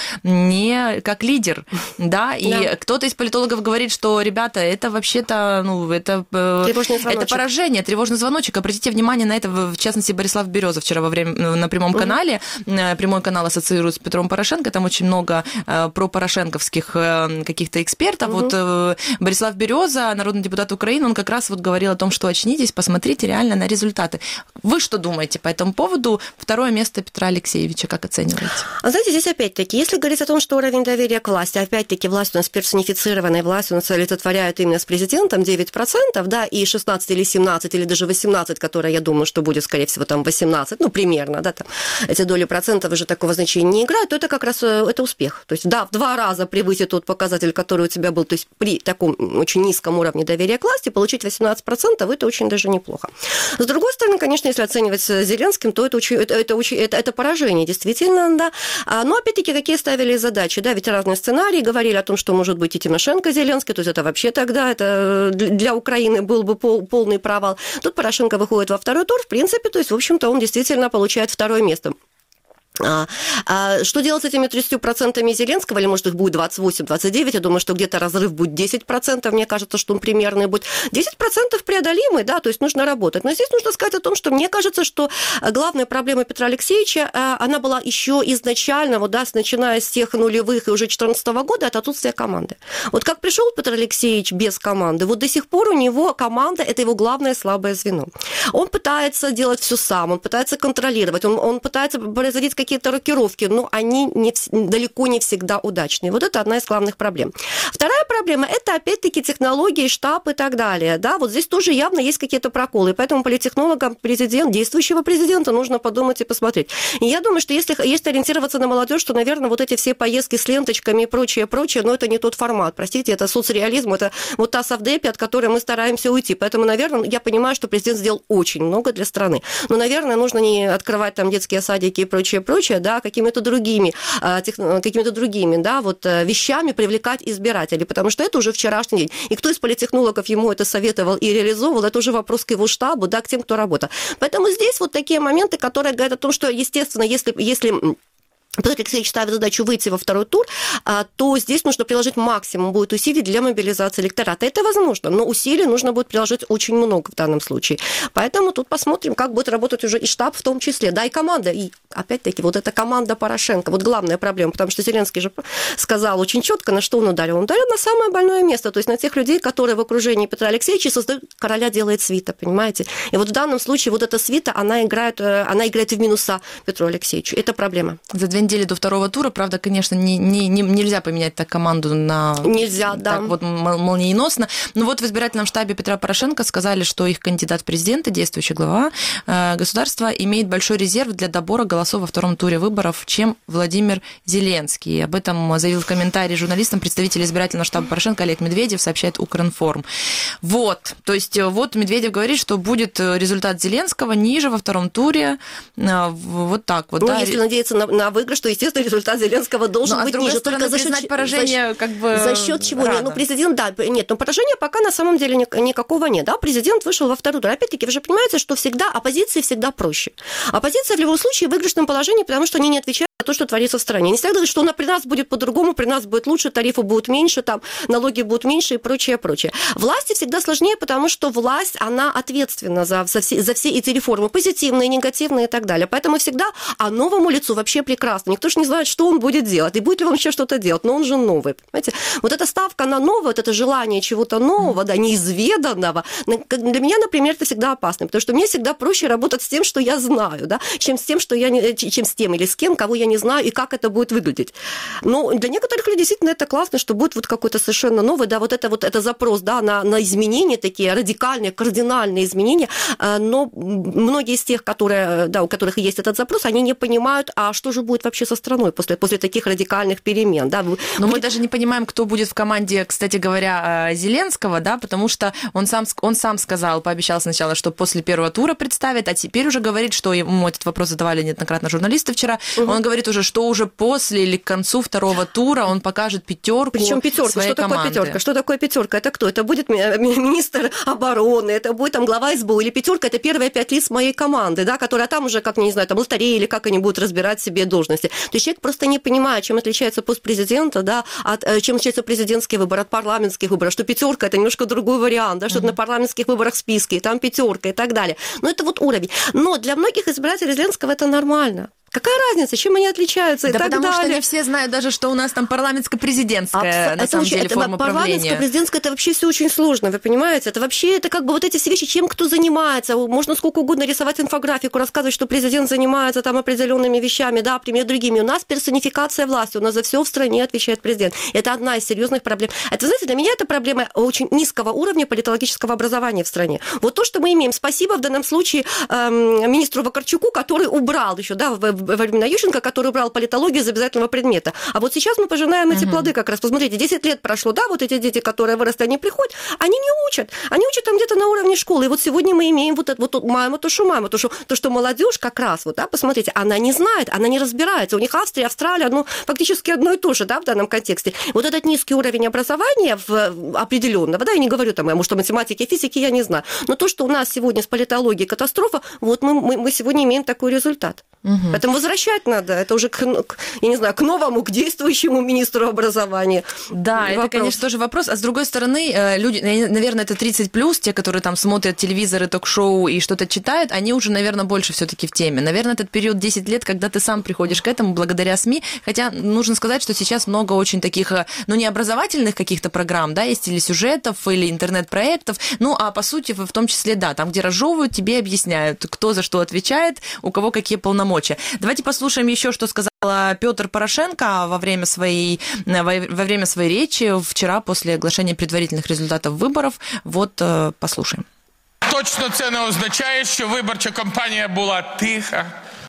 B: не как лидер, да, и да. Кто-то из политологов говорит, что, ребята, это вообще-то, ну, это, это поражение, тревожный звоночек. Обратите внимание на это, в частности, Борислав Береза вчера во время, на прямом канале, прямой канал ассоциирует с Петром Порошенко, там очень много пропорошенковских каких-то экспертов. Угу. Вот Борислав Береза, народный депутат Украины, он как раз вот говорил о том, что очнитесь, посмотрите реально на результаты. Вы что думаете по этому поводу? Второе место Петра Алексеевича, как оцениваете?
C: А знаете, здесь опять-таки, если говорить о том, что уровень доверия к власти, опять-таки власть у нас персонифицированная, власть у нас олицетворяет именно с президентом девять процентов, да, и шестнадцать или семнадцать, или даже восемнадцать, которая, я думаю, что будет, скорее всего, там восемнадцать, ну, примерно, да, там, эти доли процентов уже такого значения не играют, то это как раз, это успех. То есть, да, в два раза превысить тот показатель, который у тебя был, то есть при таком очень низком уровне доверия к власти, получить восемнадцать процентов, это очень даже неплохо. С другой стороны, конечно, если оценивать с Зеленским, то это, это, это, это, это поражение, действительно, да. Но, опять-таки, какие ставили задачи, да, ведь разные сценарии говорили о том, что может быть и Тимошенко, Зеленский, то есть это вообще тогда, это для Украины был бы пол, полный провал. Тут Порошенко выходит во второй тур, в принципе, то есть, в общем-то, он действительно получает второе место. А, а что делать с этими тридцатью процентами Зеленского, или, может, их будет двадцать восемь - двадцать девять, я думаю, что где-то разрыв будет десять процентов, мне кажется, что он примерный будет. десять процентов преодолимый, да, то есть нужно работать. Но здесь нужно сказать о том, что мне кажется, что главная проблема Петра Алексеевича, она была еще изначально, вот, да, начиная с тех нулевых и уже две тысячи четырнадцатого года, это отсутствие команды. Вот как пришел Петр Алексеевич без команды, вот до сих пор у него команда – это его главное слабое звено. Он пытается делать все сам, он пытается контролировать, он, он пытается производить какие-то рокировки, но они не, далеко не всегда удачные. Вот это одна из главных проблем. Вторая проблема – это, опять-таки, технологии, штаб и так далее. Да, вот здесь тоже явно есть какие-то проколы, и поэтому политтехнологам президент, действующего президента нужно подумать и посмотреть. И я думаю, что если, если ориентироваться на молодежь, то, наверное, вот эти все поездки с ленточками и прочее, прочее, но это не тот формат. Простите, это соцреализм, это вот та совдепи, от которой мы стараемся уйти. Поэтому, наверное, я понимаю, что президент сделал очень много для страны. Но, наверное, нужно не открывать там детские садики и прочее, прочее, да, какими-то другими, какими-то другими, да, вот вещами привлекать избирателей, потому что это уже вчерашний день. И кто из политтехнологов ему это советовал и реализовывал, это уже вопрос к его штабу, да, к тем, кто работал. Поэтому здесь вот такие моменты, которые говорят о том, что, естественно, если, если Петр Алексеевич ставит задачу выйти во второй тур, то здесь нужно приложить максимум будет усилий для мобилизации электората. Это возможно, но усилий нужно будет приложить очень много в данном случае. Поэтому тут посмотрим, как будет работать уже и штаб в том числе, да, и команда. И опять-таки вот эта команда Порошенко, вот главная проблема, потому что Зеленский же сказал очень четко, на что он ударил. Он ударил на самое больное место, то есть на тех людей, которые в окружении Петра Алексеевича создают, короля делает свита, понимаете? И вот в данном случае вот эта свита, она играет, она играет в минуса Петру Алексеевичу. Это проблема.
B: За две недели до второго тура. Правда, конечно, не, не, не, нельзя поменять так команду на...
C: Нельзя, да.
B: Так вот молниеносно. Но вот в избирательном штабе Петра Порошенко сказали, что их кандидат в президенты, действующий глава э, государства, имеет большой резерв для добора голосов во втором туре выборов, чем Владимир Зеленский. Об этом заявил в комментарии журналистам представитель избирательного штаба Порошенко Олег Медведев, сообщает Укринформ. Вот, то есть вот Медведев говорит, что будет результат Зеленского ниже во втором туре, вот так вот.
C: Ну,
B: да.
C: если надеяться на, на выигрыш, то, естественно, результат Зеленского должен
B: ну,
C: быть
B: а
C: ниже.
B: Стороны,
C: только за
B: признать
C: счет
B: поражение
C: за,
B: как бы
C: за счет чего?
B: Рано.
C: Ну, президент, да, нет, но поражения пока на самом деле никакого нет. Да? Президент вышел во второй тур. Опять-таки, вы же понимаете, что всегда оппозиции всегда проще. Оппозиция в любом случае в выигрышном положении, потому что они не отвечают за то, что творится в стране. Не всегда говорят, что при нас будет по-другому, при нас будет лучше, тарифы будут меньше, там, налоги будут меньше и прочее, прочее. Власти всегда сложнее, потому что власть, она ответственна за, за, все, за все эти реформы, позитивные, негативные и так далее. Поэтому всегда, а новому лицу вообще прекрасно. Никто же не знает, что он будет делать, и будет ли он вообще что-то делать, но он же новый. Понимаете? Вот эта ставка на новое, вот это желание чего-то нового, да, неизведанного, для меня, например, это всегда опасно, потому что мне всегда проще работать с тем, что я знаю, да, чем с тем, что я не, чем с тем или с кем, кого я не знаю, и как это будет выглядеть. Но для некоторых людей действительно это классно, что будет вот какой-то совершенно новый, да, вот это вот это запрос, да, на, на изменения такие радикальные, кардинальные изменения, но многие из тех, которые, да, у которых есть этот запрос, они не понимают, а что же будет вообще со страной после, после таких радикальных перемен, да.
B: Но
C: будет...
B: мы даже не понимаем, кто будет в команде, кстати говоря, Зеленского, да, потому что он сам, он сам сказал, пообещал сначала, что после первого тура представит, а теперь уже говорит, что ему этот вопрос задавали неоднократно журналисты вчера, угу. Он говорит уже, что уже после или к концу второго тура он покажет пятерку.
C: Причем пятерка.
B: Своей
C: что
B: команды.
C: такое пятерка? Что такое пятерка? Это кто? Это будет министр обороны, это будет там глава СБУ, или пятерка это первые пять лиц моей команды, да, которые там уже, как, не знаю, там лотереи или как они будут разбирать себе должности. То есть человек просто не понимает, чем отличается пост президента, да, от, чем отличается президентский выбор от парламентских выборов, что пятерка это немножко другой вариант, да, что mm-hmm. на парламентских выборах списки, там пятерка и так далее. Но это вот уровень. Но для многих избирателей Зеленского это нормально. Какая разница, чем они отличаются
B: да
C: и так
B: потому
C: далее?
B: Что не все знают даже, что у нас там парламентско-президентская, Абс... на самом
C: очень...
B: деле,
C: это
B: форма правления.
C: Парламентско-президентская, это вообще все очень сложно, вы понимаете? Это вообще, это как бы вот эти все вещи, чем кто занимается. Можно сколько угодно рисовать инфографику, рассказывать, что президент занимается там определенными вещами, да, например, другими. У нас персонификация власти, у нас за все в стране отвечает президент. Это одна из серьезных проблем. Это, знаете, для меня это проблема очень низкого уровня политологического образования в стране. Вот то, что мы имеем. Спасибо в данном случае эм, министру Вакарчуку, который убрал еще, да, во времена Ющенко, который убрал политологию из обязательного предмета. А вот сейчас мы пожинаем эти mm-hmm. плоды как раз. Посмотрите, десять лет прошло, да, вот эти дети, которые выросли, они приходят, они не учат. Они учат там где-то на уровне школы. И вот сегодня мы имеем вот это, вот маем то, что маем, то, что, то, что молодежь как раз, вот, да, посмотрите, она не знает, она не разбирается. У них Австрия, Австралия, ну, фактически одно и то же, да, в данном контексте. Вот этот низкий уровень образования в, определенного, да, я не говорю там, может, о математике, физике, я не знаю, но то, что у нас сегодня с политологией катастрофа, вот мы, мы, мы сегодня имеем такой результат. Угу. Поэтому возвращать надо. Это уже, к, к, я не знаю, к новому, к действующему министру образования.
B: Да, вопрос. Это, конечно, тоже вопрос. А с другой стороны, люди, наверное, это тридцать плюс, те, которые там смотрят телевизоры, ток-шоу и что-то читают, они уже, наверное, больше все-таки в теме. Наверное, этот период десять лет, когда ты сам приходишь к этому благодаря СМИ. Хотя нужно сказать, что сейчас много очень таких, ну, не образовательных каких-то программ, да, есть или сюжетов, или интернет-проектов. Ну, а по сути, в том числе, да, там, где разжевывают, тебе объясняют, кто за что отвечает, у кого какие полномочия. Давайте послушаем еще, что сказал Петр Порошенко во время своей, во время своей речи вчера после оглашения предварительных результатов виборів. Вот послушаем.
G: Точно це не означає, що виборча кампанія була тиха,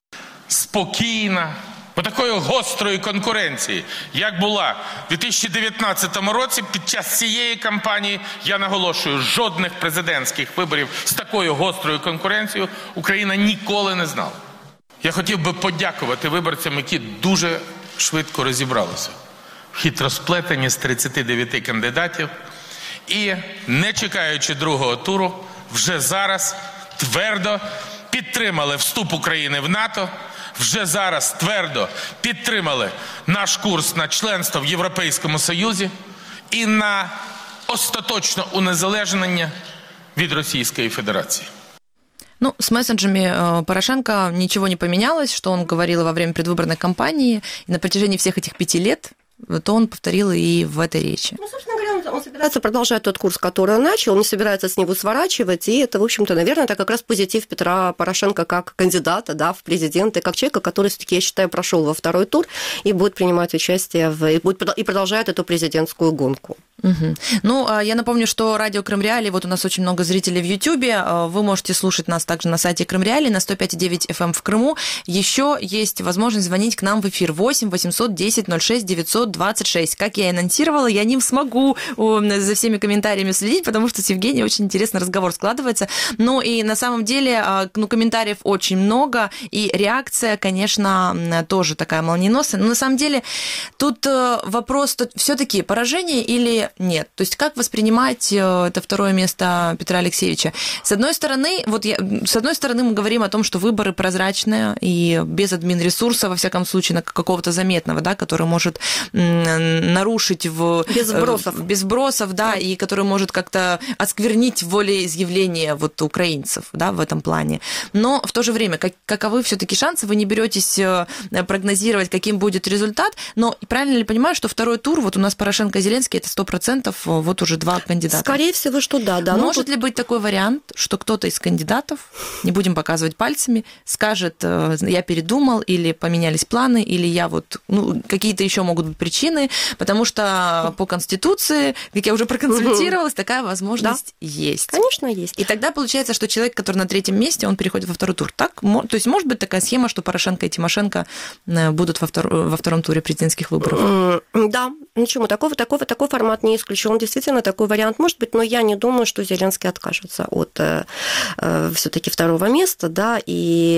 G: спокійна, по такої гострої конкуренції, як була в дві тисячі дев'ятнадцятому році. Під час цієї кампанії, я наголошую, жодних президентських виборів з такою гострою конкуренцією Україна ніколи не знала. Я хотів би подякувати виборцям, які дуже швидко розібралися в хитросплетенні з тридцяти дев'яти кандидатів і, не чекаючи другого туру, вже зараз твердо підтримали вступ України в НАТО, вже зараз твердо підтримали наш курс на членство в Європейському Союзі і на остаточне унезалежнення від Російської Федерації.
B: Ну, с месседжами Порошенко ничего не поменялось, что он говорил во время предвыборной кампании, и на протяжении всех этих пяти лет, то он повторил и в этой речи.
C: Ну, собственно говоря, он Он собирается продолжать тот курс, который он начал, он не собирается с него сворачивать, и это, в общем-то, наверное, это как раз позитив Петра Порошенко как кандидата, да, в президенты, как человека, который, все-таки, я считаю, прошел во второй тур и будет принимать участие в, и, будет, и продолжает эту президентскую гонку.
B: Угу. Ну, я напомню, что радио Крым Реалии, вот у нас очень много зрителей в Ютьюбе, вы можете слушать нас также на сайте Крым Реалии на сто пять и девять эф эм в Крыму. Еще есть возможность звонить к нам в эфир восемь восемьсот десять ноль шесть девятьсот двадцать шесть. Как я и анонсировала, я не смогу за всеми комментариями следить, потому что с Евгенией очень интересный разговор складывается. Ну и на самом деле, ну, комментариев очень много, и реакция, конечно, тоже такая молниеносная. Но на самом деле тут вопрос все-таки поражение или нет. То есть как воспринимать это второе место Петра Алексеевича? С одной стороны, вот я, с одной стороны мы говорим о том, что выборы прозрачные и без админресурса, во всяком случае, какого-то заметного, да, который может нарушить в...
C: Без сбросов.
B: Без сбросов, да, и который может как-то осквернить волеизъявление вот украинцев, да, в этом плане. Но в то же время, как, каковы все-таки шансы? Вы не беретесь прогнозировать, каким будет результат, но правильно ли понимаю, что второй тур, вот у нас Порошенко и Зеленский, это сто процентов вот уже два кандидата?
C: Скорее всего, что да. да.
B: Может
C: ну,
B: ли быть такой вариант, что кто-то из кандидатов, не будем показывать пальцами, скажет, я передумал, или поменялись планы, или я вот, ну, какие-то еще могут быть причины, потому что по Конституции, как я уже проконсультировалась, такая возможность да. есть.
C: Конечно, есть.
B: И тогда получается, что человек, который на третьем месте, он переходит во второй тур. Так? То есть может быть такая схема, что Порошенко и Тимошенко будут во, втор... во втором туре президентских выборов?
C: Да, ничего, такого, такого, такой формат не исключен. Действительно, такой вариант может быть, но я не думаю, что Зеленский откажется от э, э, все-таки второго места, да, и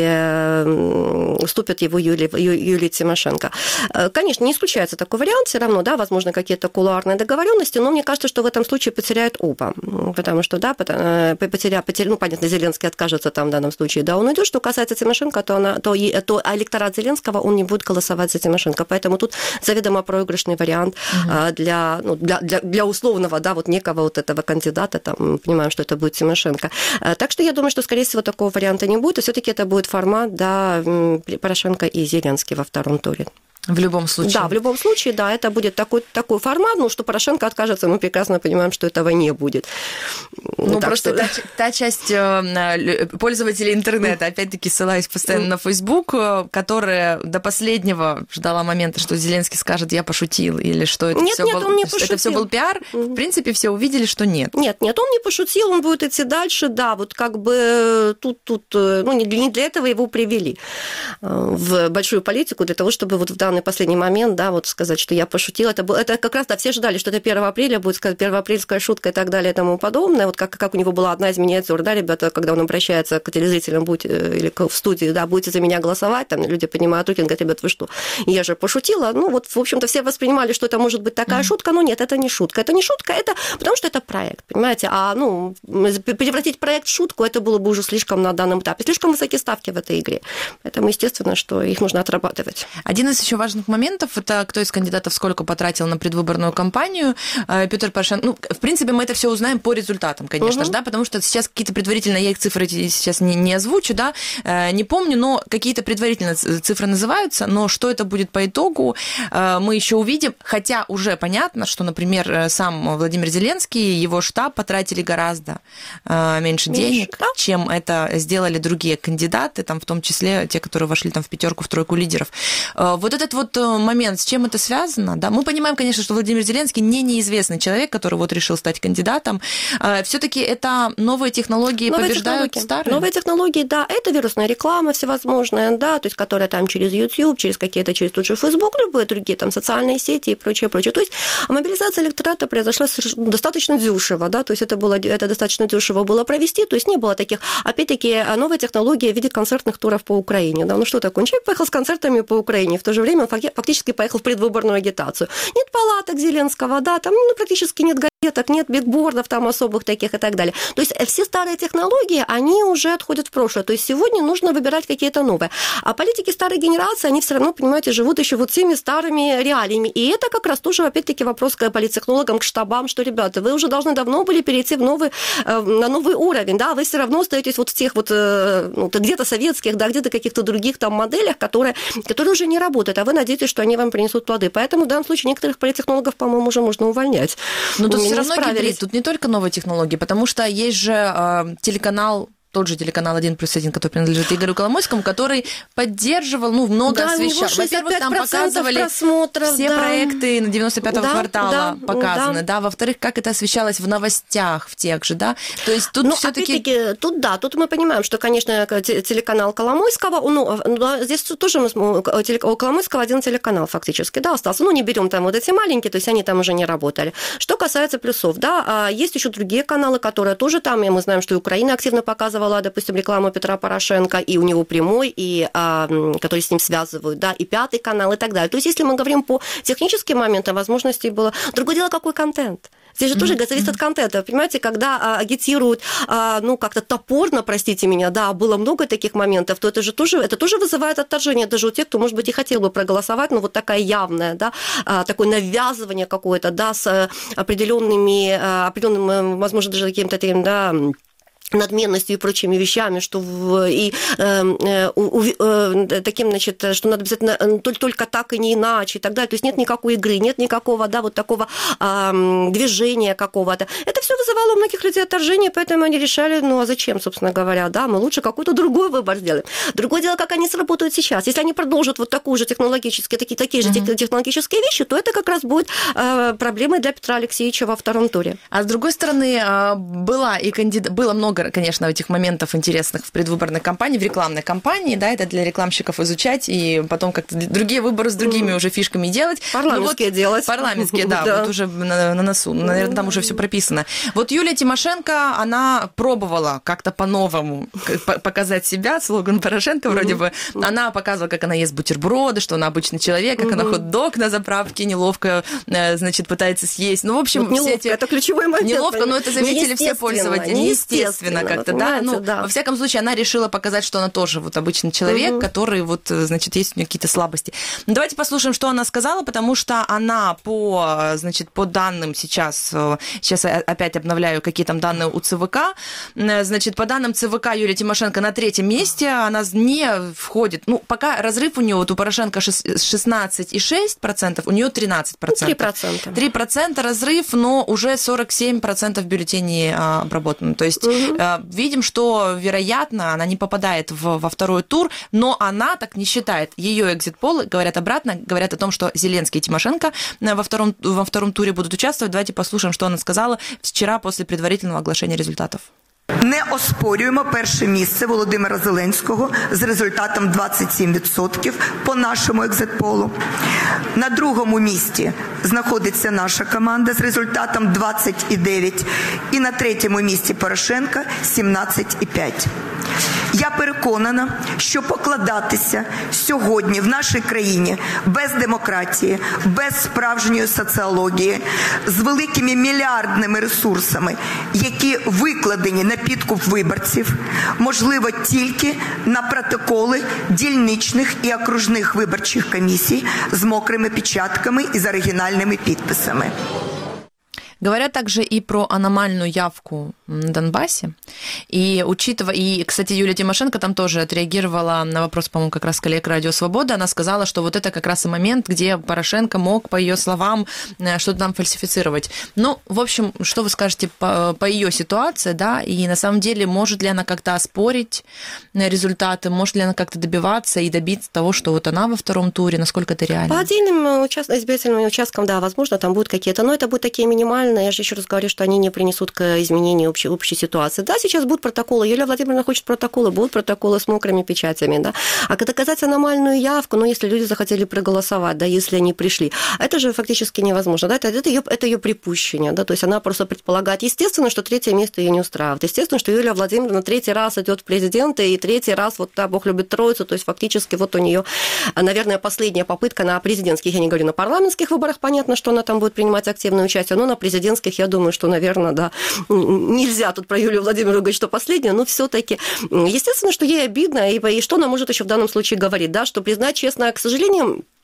C: э, уступит его Юлии, Юлии Тимошенко. Конечно, не исключается такой вариант, все равно, да, возможно, какие-то кулуарные договоренности, но мне кажется, что в этом случае потеряют оба, потому что, да, потеря, потеря, ну, понятно, Зеленский откажется там в данном случае, да, он уйдет. Что касается Тимошенко, то, она, то, то электорат Зеленского, он не будет голосовать за Тимошенко, поэтому тут заведомо проигрышный вариант угу. для, ну, для, для, для условного, да, вот некого вот этого кандидата, там, понимаем, что это будет Тимошенко. Так что я думаю, что, скорее всего, такого варианта не будет, и все-таки это будет формат, да, Порошенко и Зеленский во втором туре.
B: В любом случае.
C: Да, в любом случае, да, это будет такой, такой формат, ну, что Порошенко откажется, мы прекрасно понимаем, что этого не будет.
B: Ну, так просто что... та, та часть пользователей интернета, опять-таки ссылаюсь постоянно на Facebook, которая до последнего ждала момента, что Зеленский скажет, я пошутил, или что это,
C: нет,
B: все,
C: нет,
B: был,
C: он не пошутил.
B: это все был пиар. В принципе, все увидели, что нет.
C: Нет, нет, он не пошутил, он будет идти дальше, да, вот как бы тут, тут ну, не для этого его привели в большую политику, для того, чтобы вот в данном последний момент, да, вот сказать, что я пошутила, это, было, это как раз, да, все ждали, что это первого апреля будет сказать, первоапрельская шутка и так далее и тому подобное, вот как, как у него была одна из миниатюр, да, ребята, когда он обращается к телезрителям будь, или в студии, да, будете за меня голосовать, там люди поднимают руки, говорят, ребят, вы что, я же пошутила, ну вот, в общем-то, все воспринимали, что это может быть такая mm-hmm. шутка, но нет, это не шутка, это не шутка, это потому что это проект, понимаете, а, ну, превратить проект в шутку, это было бы уже слишком на данном этапе, слишком высокие ставки в этой игре, поэтому, естественно, что их нужно отрабатывать.
B: Один из еще важных моментов, это кто из кандидатов сколько потратил на предвыборную кампанию. Петр Порошенко, ну, в принципе, мы это все узнаем по результатам, конечно же, угу. да, потому что сейчас какие-то предварительные, я их цифры сейчас не, не озвучу, да, не помню, но какие-то предварительные цифры называются, но что это будет по итогу, мы еще увидим, хотя уже понятно, что, например, сам Владимир Зеленский, его штаб потратили гораздо меньше, меньше денег, да? чем это сделали другие кандидаты, там, в том числе те, которые вошли там в пятерку, в тройку лидеров. Вот этот вот момент, с чем это связано, да, мы понимаем, конечно, что Владимир Зеленский не неизвестный человек, который вот решил стать кандидатом. Все-таки это новые технологии новые побеждают
C: технологии.
B: старые?
C: Новые технологии, да, это вирусная реклама всевозможная, да, то есть которая там через YouTube, через какие-то, через тот же Facebook, любые другие там социальные сети и прочее, прочее. То есть мобилизация электората произошла достаточно дешево, да, то есть это было, это достаточно дешево было провести, то есть не было таких, опять-таки, новые технологии в виде концертных туров по Украине, да, ну что такое, человек поехал с концертами по Украине, в то же время он фактически поехал в предвыборную агитацию. Нет палаток Зеленского, да, там ну, практически нет газеток, нет бигбордов там особых таких и так далее. То есть все старые технологии, они уже отходят в прошлое. То есть сегодня нужно выбирать какие-то новые. А политики старой генерации, они все равно, понимаете, живут еще вот теми старыми реалиями. И это как раз тоже, опять-таки, вопрос к политтехнологам, к штабам, что, ребята, вы уже должны давно были перейти в новый, на новый уровень, да, вы все равно остаетесь вот в тех вот, ну, где-то советских, да, где-то каких-то других там моделях, которые, которые уже не работают. А вы надейтесь, что они вам принесут плоды. Поэтому в данном случае некоторых политтехнологов, по-моему, уже можно увольнять.
B: Но тут все равно гибрид, тут не только новые технологии, потому что есть же э, телеканал, тот же телеканал один плюс один, который принадлежит Игорю Коломойскому, который поддерживал, ну, много
C: да,
B: освещал. Во-первых, там показывали все да. проекты на девяносто пятого да, квартала да, показаны, да. да. Во-вторых, как это освещалось в новостях, в тех же, да. То есть тут ну, все-таки...
C: Тут, да, тут мы понимаем, что, конечно, телеканал Коломойского, ну, здесь тоже мы, у Коломойского один телеканал фактически, да, остался. Ну, не берем там вот эти маленькие, то есть они там уже не работали. Что касается плюсов, да, есть еще другие каналы, которые тоже там, и мы знаем, что и Украина активно показывала, допустим, рекламу Петра Порошенко, и у него прямой, и а, которые с ним связывают, да, и Пятый канал, и так далее. То есть, если мы говорим по техническим моментам, возможностей было... Другое дело, какой контент. Здесь же mm-hmm. тоже зависит от контента. Понимаете, когда а, агитируют, а, ну, как-то топорно, простите меня, да, было много таких моментов, то это же тоже, это тоже вызывает отторжение даже у тех, кто, может быть, и хотел бы проголосовать, но вот такая явная, да, а, такое навязывание какое-то, да, с определенными, а, определенным, возможно, даже каким-то таким, да, надменностью и прочими вещами, что в, и э, э, э, таким, значит, что надо обязательно только, только так и не иначе и так далее. То есть нет никакой игры, нет никакого, да, вот такого э, движения какого-то. Это все вызывало у многих людей отторжение, поэтому они решали, ну а зачем, собственно говоря, да, мы лучше какой-то другой выбор сделаем. Другое дело, как они сработают сейчас. Если они продолжат вот такую же технологические, такие, такие же mm-hmm. технологические вещи, то это как раз будет э, проблемой для Петра Алексеевича во втором туре.
B: А с другой стороны, была и кандидат, было много, конечно, этих моментов интересных в предвыборной кампании, в рекламной кампании, да, это для рекламщиков изучать и потом как-то другие выборы с другими mm. уже фишками делать.
C: Парламентские вот, делать.
B: Парламентские, да, да, вот уже на, на носу, наверное, там уже все прописано. Вот Юлия Тимошенко, она пробовала как-то по-новому показать себя, слоган Порошенко вроде mm. бы, она показывала, как она ест бутерброды, что она обычный человек, как mm-hmm. она хот-дог на заправке неловко, значит, пытается съесть. Ну, в общем,
C: вот неловко,
B: эти...
C: это ключевой момент.
B: Неловко, но это заметили все пользователи. Неестественно как-то, да? Ну,
C: да.
B: Во всяком случае, она решила показать, что она тоже вот обычный человек, угу. который вот, значит, есть у нее какие-то слабости. Давайте послушаем, что она сказала, потому что она по, значит, по данным сейчас, сейчас я опять обновляю, какие там данные у ЦВК, значит, по данным ЦВК Юлия Тимошенко на третьем месте, она не входит, ну, пока разрыв у нее, вот у Порошенко шестнадцать целых шесть десятых процента, у нее тринадцать процентов.
C: три процента.
B: три процента разрыв, но уже сорок семь процентов бюллетеней обработано. То есть угу. видим, что, вероятно, она не попадает в, во второй тур, но она так не считает. Ее экзит-полы говорят обратно, говорят о том, что Зеленский и Тимошенко во втором, во втором туре будут участвовать. Давайте послушаем, что она сказала вчера после предварительного оглашения результатов.
H: Не оспорюємо перше місце Володимира Зеленського з результатом двадцять сім відсотків по нашому екзит-полу. На другому місці знаходиться наша команда з результатом двадцять дев'ять відсотків. І на третьому місці Порошенка сімнадцять цілих п'ять десятих. Я переконана, що покладатися сьогодні в нашій країні без демократії, без справжньої соціології, з великими мільярдними ресурсами, які викладені на підкуп виборців, можливо тільки на протоколи дільничних і окружних виборчих комісій з мокрими печатками і з оригінальними підписами.
B: Говорят также и про аномальную явку на Донбассе. И учитывая... И, кстати, Юлия Тимошенко там тоже отреагировала на вопрос, по-моему, как раз коллег «Радио Свобода». Она сказала, что вот это как раз и момент, где Порошенко мог, по ее словам, что-то там фальсифицировать. Ну, в общем, что вы скажете по, по ее ситуации, да? И на самом деле, может ли она как-то оспорить результаты? Может ли она как-то добиваться и добиться того, что вот она во втором туре? Насколько это реально?
C: По отдельным участ... избирательным участкам, да, возможно, там будут какие-то... Но это будут такие минимальные. Я же еще раз говорю, что они не принесут к изменению общей, общей ситуации. Да, сейчас будут протоколы. Юлия Владимировна хочет протоколы, будут протоколы с мокрыми печатями, да. А доказать аномальную явку, ну, если люди захотели проголосовать, да, если они пришли, это же фактически невозможно, да, это, это, ее, это ее припущение, да, то есть она просто предполагает. Естественно, что третье место ее не устраивает. Естественно, что Юлия Владимировна третий раз идет в президенты, и третий раз, вот, да, Бог любит троицу, то есть фактически вот у нее, наверное, последняя попытка на президентских, я не говорю на парламентских выборах, понятно, что она там будет принимать активное участие, но на президентских президентских, я думаю, что, наверное, да, нельзя тут про Юлию Владимировну говорить, что последняя, но все-таки, естественно, что ей обидно, и, и что она может еще в данном случае говорить, да, что признать честно, к сожалению,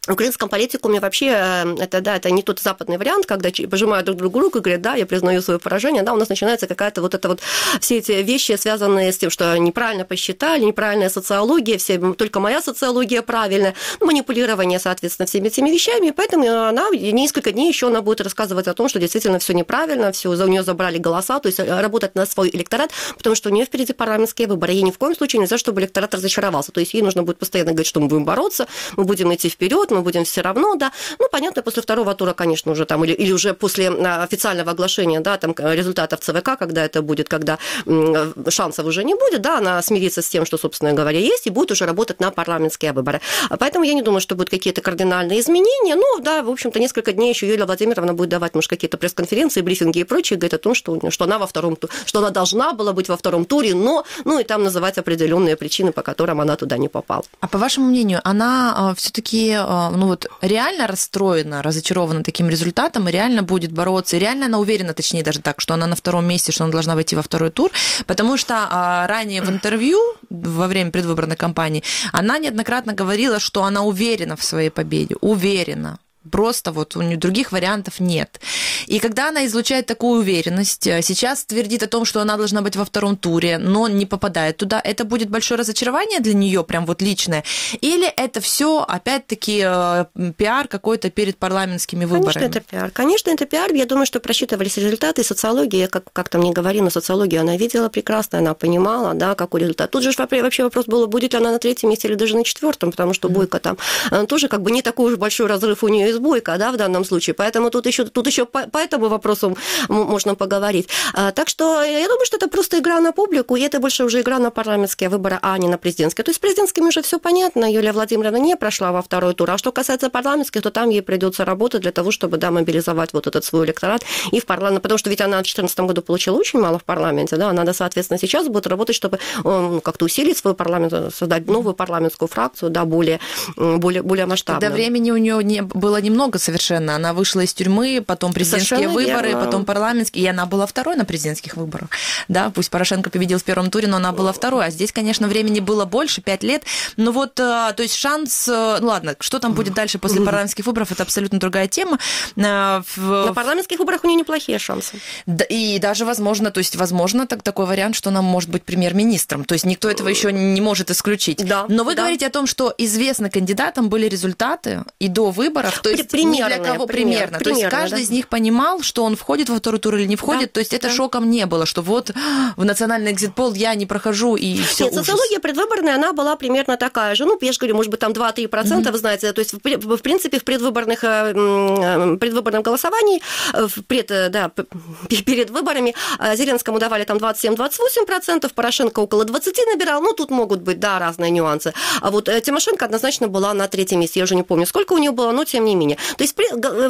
C: В украинском политикуме вообще это, да, это не тот западный вариант, когда пожимают друг другу руку и говорят, да, я признаю свое поражение, да, у нас начинается какая-то вот это вот, все эти вещи, связанные с тем, что неправильно посчитали, неправильная социология, все, только моя социология правильная, манипулирование, соответственно, всеми этими вещами, поэтому она несколько дней еще она будет рассказывать о том, что действительно все неправильно, все, у нее забрали голоса, то есть работать на свой электорат, потому что у нее впереди парламентские выборы, ей ни в коем случае нельзя, чтобы электорат разочаровался, то есть ей нужно будет постоянно говорить, что мы будем бороться, мы будем идти вперед, мы будем все равно, да. Ну, понятно, после второго тура, конечно, уже там, или, или уже после официального оглашения, да, там, результатов ЦВК, когда это будет, когда шансов уже не будет, да, она смирится с тем, что, собственно говоря, есть, и будет уже работать на парламентские выборы. Поэтому я не думаю, что будут какие-то кардинальные изменения, но, да, в общем-то, несколько дней еще Юлия Владимировна будет давать, может, какие-то пресс-конференции, брифинги и прочее, говорит о том, что, что она во втором туре, что она должна была быть во втором туре, но, ну, и там называть определенные причины, по которым она туда не попала.
B: А по вашему мнению, она все-таки, ну, вот, реально расстроена, разочарована таким результатом и реально будет бороться, и реально она уверена, точнее даже так, что она на втором месте, что она должна войти во второй тур, потому что а, ранее в интервью во время предвыборной кампании она неоднократно говорила, что она уверена в своей победе, уверена. Просто вот у нее других вариантов нет. И когда она излучает такую уверенность, сейчас твердит о том, что она должна быть во втором туре, но не попадает туда, это будет большое разочарование для нее, прям вот личное? Или это все опять-таки пиар какой-то перед парламентскими выборами?
C: Конечно, это пиар. Конечно, это пиар. Я думаю, что просчитывались результаты социологии, как, как там не говори, но социологию она видела прекрасно, она понимала, да, какой результат. Тут же вообще вопрос был, будет ли она на третьем месте или даже на четвертом, потому что Бойко там тоже как бы не такой уж большой разрыв у нее из Бойко, да, в данном случае. Поэтому тут еще, тут еще по, по этому вопросу можно поговорить. А, так что я думаю, что это просто игра на публику, и это больше уже игра на парламентские выборы, а не на президентские. То есть с президентскими уже все понятно. Юлия Владимировна не прошла во второй тур. А что касается парламентских, то там ей придется работать для того, чтобы, да, мобилизовать вот этот свой электорат и в парламент. Потому что ведь она в две тысячи четырнадцатом году получила очень мало в парламенте, да, надо, соответственно, сейчас будет работать, чтобы он как-то усилить свой парламент, создать новую парламентскую фракцию, да, более, более, более масштабную.
B: Тогда времени у нее не было немного совершенно. Она вышла из тюрьмы, потом президентские Совершенно выборы, верно. Потом парламентские, и она была второй на президентских выборах. Да, пусть Порошенко победил в первом туре, но она была второй. А здесь, конечно, времени было больше, пять лет. Но вот, то есть шанс... Ну ладно, что там будет дальше после парламентских выборов, это абсолютно другая тема.
C: На парламентских выборах у нее неплохие шансы.
B: И даже, возможно, то есть, возможно, так, такой вариант, что она может быть премьер-министром. То есть никто этого еще не может исключить. Да, но вы да. говорите о том, что известно кандидатам были результаты и до выборов. То есть
C: примерно,
B: не для кого
C: примерно.
B: примерно. То есть каждый да. из них понимал, что он входит во второй тур или не входит. Да. То есть это да. шоком не было, что вот в национальный экзит-пол я не прохожу и все.
C: Нет,
B: ужас.
C: Социология предвыборная, она была примерно такая же. Ну, я же говорю, может быть, там два-три процента, mm-hmm. вы знаете. То есть, в принципе, в предвыборных, предвыборном голосовании, в пред, да, перед выборами Зеленскому давали там двадцать семь - двадцать восемь процентов, Порошенко около двадцать набирал. Ну, тут могут быть, да, разные нюансы. А вот Тимошенко однозначно была на третьем месте. Я уже не помню, сколько у нее было, но тем не менее. То есть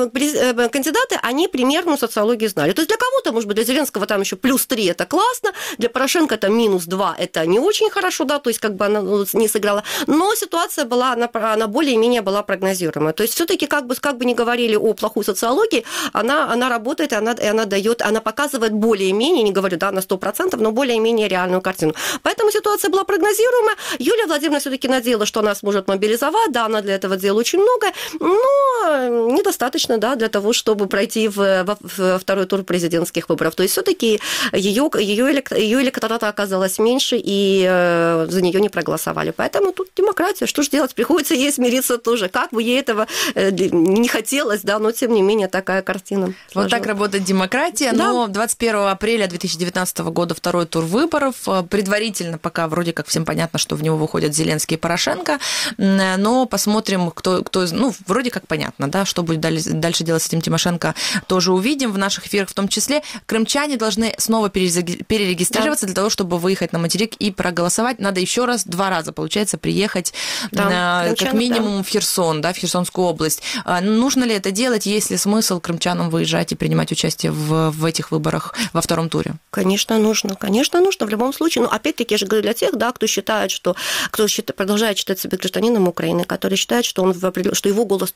C: кандидаты, они примерно социологию знали. То есть для кого-то, может быть, для Зеленского там еще плюс три, это классно, для Порошенко это минус два, это не очень хорошо, да, то есть как бы она не сыграла. Но ситуация была, она, она более-менее была прогнозируемая. То есть все-таки как бы, как бы ни говорили о плохой социологии, она, она работает, и она, и она дает, она показывает более-менее, не говорю, да, на сто процентов, но более-менее реальную картину. Поэтому ситуация была прогнозируемая. Юлия Владимировна все-таки надеялась, что она сможет мобилизовать, да, она для этого делала очень много, но недостаточно, да, для того, чтобы пройти в, в, в второй тур президентских выборов. То есть все-таки ее, ее, ее электората оказалось меньше, и э, за нее не проголосовали. Поэтому тут демократия. Что же делать? Приходится ей смириться тоже. Как бы ей этого э, не хотелось, да, но тем не менее такая картина.
B: Вот так работает демократия. Да. Но двадцать первого апреля две тысячи девятнадцатого года второй тур выборов. Предварительно пока вроде как всем понятно, что в него выходят Зеленский и Порошенко. Но посмотрим, кто, кто ну, вроде как понятно, да, что будет дальше делать с этим Тимошенко, тоже увидим в наших эфирах в том числе. Крымчане должны снова перерегистрироваться да. для того, чтобы выехать на материк и проголосовать. Надо еще раз, два раза, получается, приехать да, на, как минимум да. в Херсон, да, в Херсонскую область. Нужно ли это делать, есть ли смысл крымчанам выезжать и принимать участие в, в этих выборах во втором туре?
C: Конечно, нужно. Конечно, нужно в любом случае. Но опять-таки, я же говорю для тех, да, кто считает, что кто считает, продолжает считать себя гражданином Украины, который считает, что, он, что его голос тоже что-то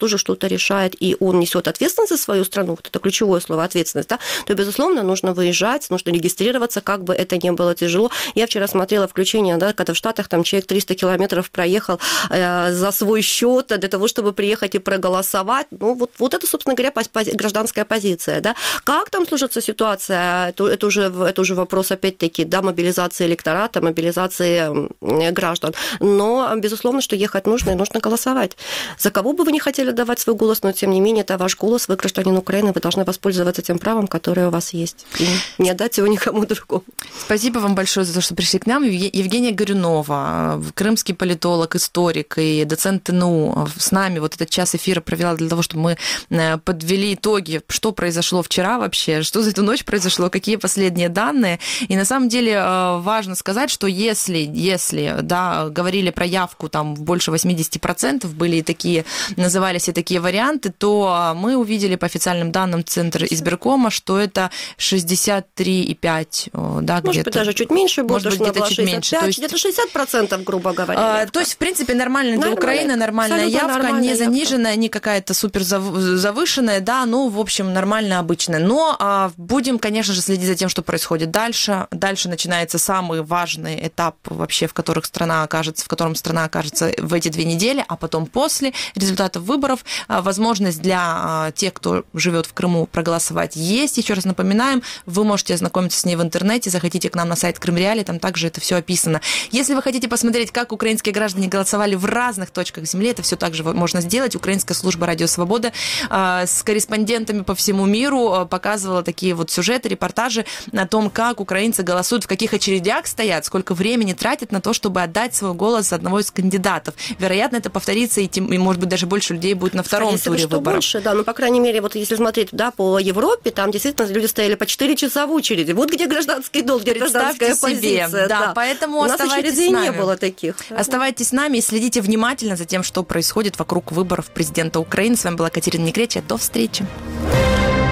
C: что-то решает, и он несет ответственность за свою страну, вот это ключевое слово ответственность, да, то, безусловно, нужно выезжать, нужно регистрироваться, как бы это ни было тяжело. Я вчера смотрела включение, да, когда в Штатах там человек триста километров проехал э, за свой счет для того, чтобы приехать и проголосовать. Ну, вот, вот это, собственно говоря, гражданская позиция, да. Как там сложится ситуация, это, это, уже, это уже вопрос, опять-таки, да, мобилизации электората, мобилизации граждан. Но, безусловно, что ехать нужно, и нужно голосовать. За кого бы вы не хотели давать свой голос, но, тем не менее, это ваш голос, вы гражданин Украины, вы должны воспользоваться тем правом, которое у вас есть, и не отдать его никому другому.
B: Спасибо вам большое за то, что пришли к нам. Евгения Горюнова, крымский политолог, историк и доцент эн у, с нами вот этот час эфира провела для того, чтобы мы подвели итоги, что произошло вчера вообще, что за эту ночь произошло, какие последние данные. И на самом деле важно сказать, что если, если да, говорили про явку там больше восемьдесят процентов, были и такие, назывались и такие варианты, то мы увидели по официальным данным Центра избиркома, что это шестьдесят три и пять, да,
C: может
B: где-то.
C: быть, даже чуть меньше будет,
B: может быть, где-то чуть меньше. То есть,
C: где-то шестьдесят процентов, грубо говоря.
B: А, то есть, в принципе, нормально для Украины, нормальная явка, не заниженная, не какая-то супер завышенная, да, ну, в общем, нормальная, обычная. Но а, будем, конечно же, следить за тем, что происходит дальше. Дальше начинается самый важный этап вообще, в которых страна окажется, в котором страна окажется в эти две недели, а потом после результатов выборов а, возможность для а, тех, кто живет в Крыму, проголосовать есть. Еще раз напоминаем, вы можете ознакомиться с ней в интернете, заходите к нам на сайт Крым Реалии, там также это все описано. Если вы хотите посмотреть, как украинские граждане голосовали в разных точках земли, это все также можно сделать. Украинская служба «Радио Свобода» а, с корреспондентами по всему миру а, показывала такие вот сюжеты, репортажи о том, как украинцы голосуют, в каких очередях стоят, сколько времени тратят на то, чтобы отдать свой голос за одного из кандидатов. Вероятно, это повторится, и, тем, и может быть, даже больше людей будет на втором
C: Если
B: туре
C: что
B: выборов.
C: Больше, да, ну, по крайней мере, вот если смотреть, да, по Европе, там действительно люди стояли по четыре часа в очереди. Вот где гражданский долг, где
B: Представьте
C: гражданская
B: себе.
C: позиция.
B: Да,
C: да.
B: поэтому
C: у нас
B: оставайтесь
C: очередей
B: с нами.
C: не было таких.
B: Оставайтесь с нами и следите внимательно за тем, что происходит вокруг выборов президента Украины. С вами была Катерина Негреча. До встречи.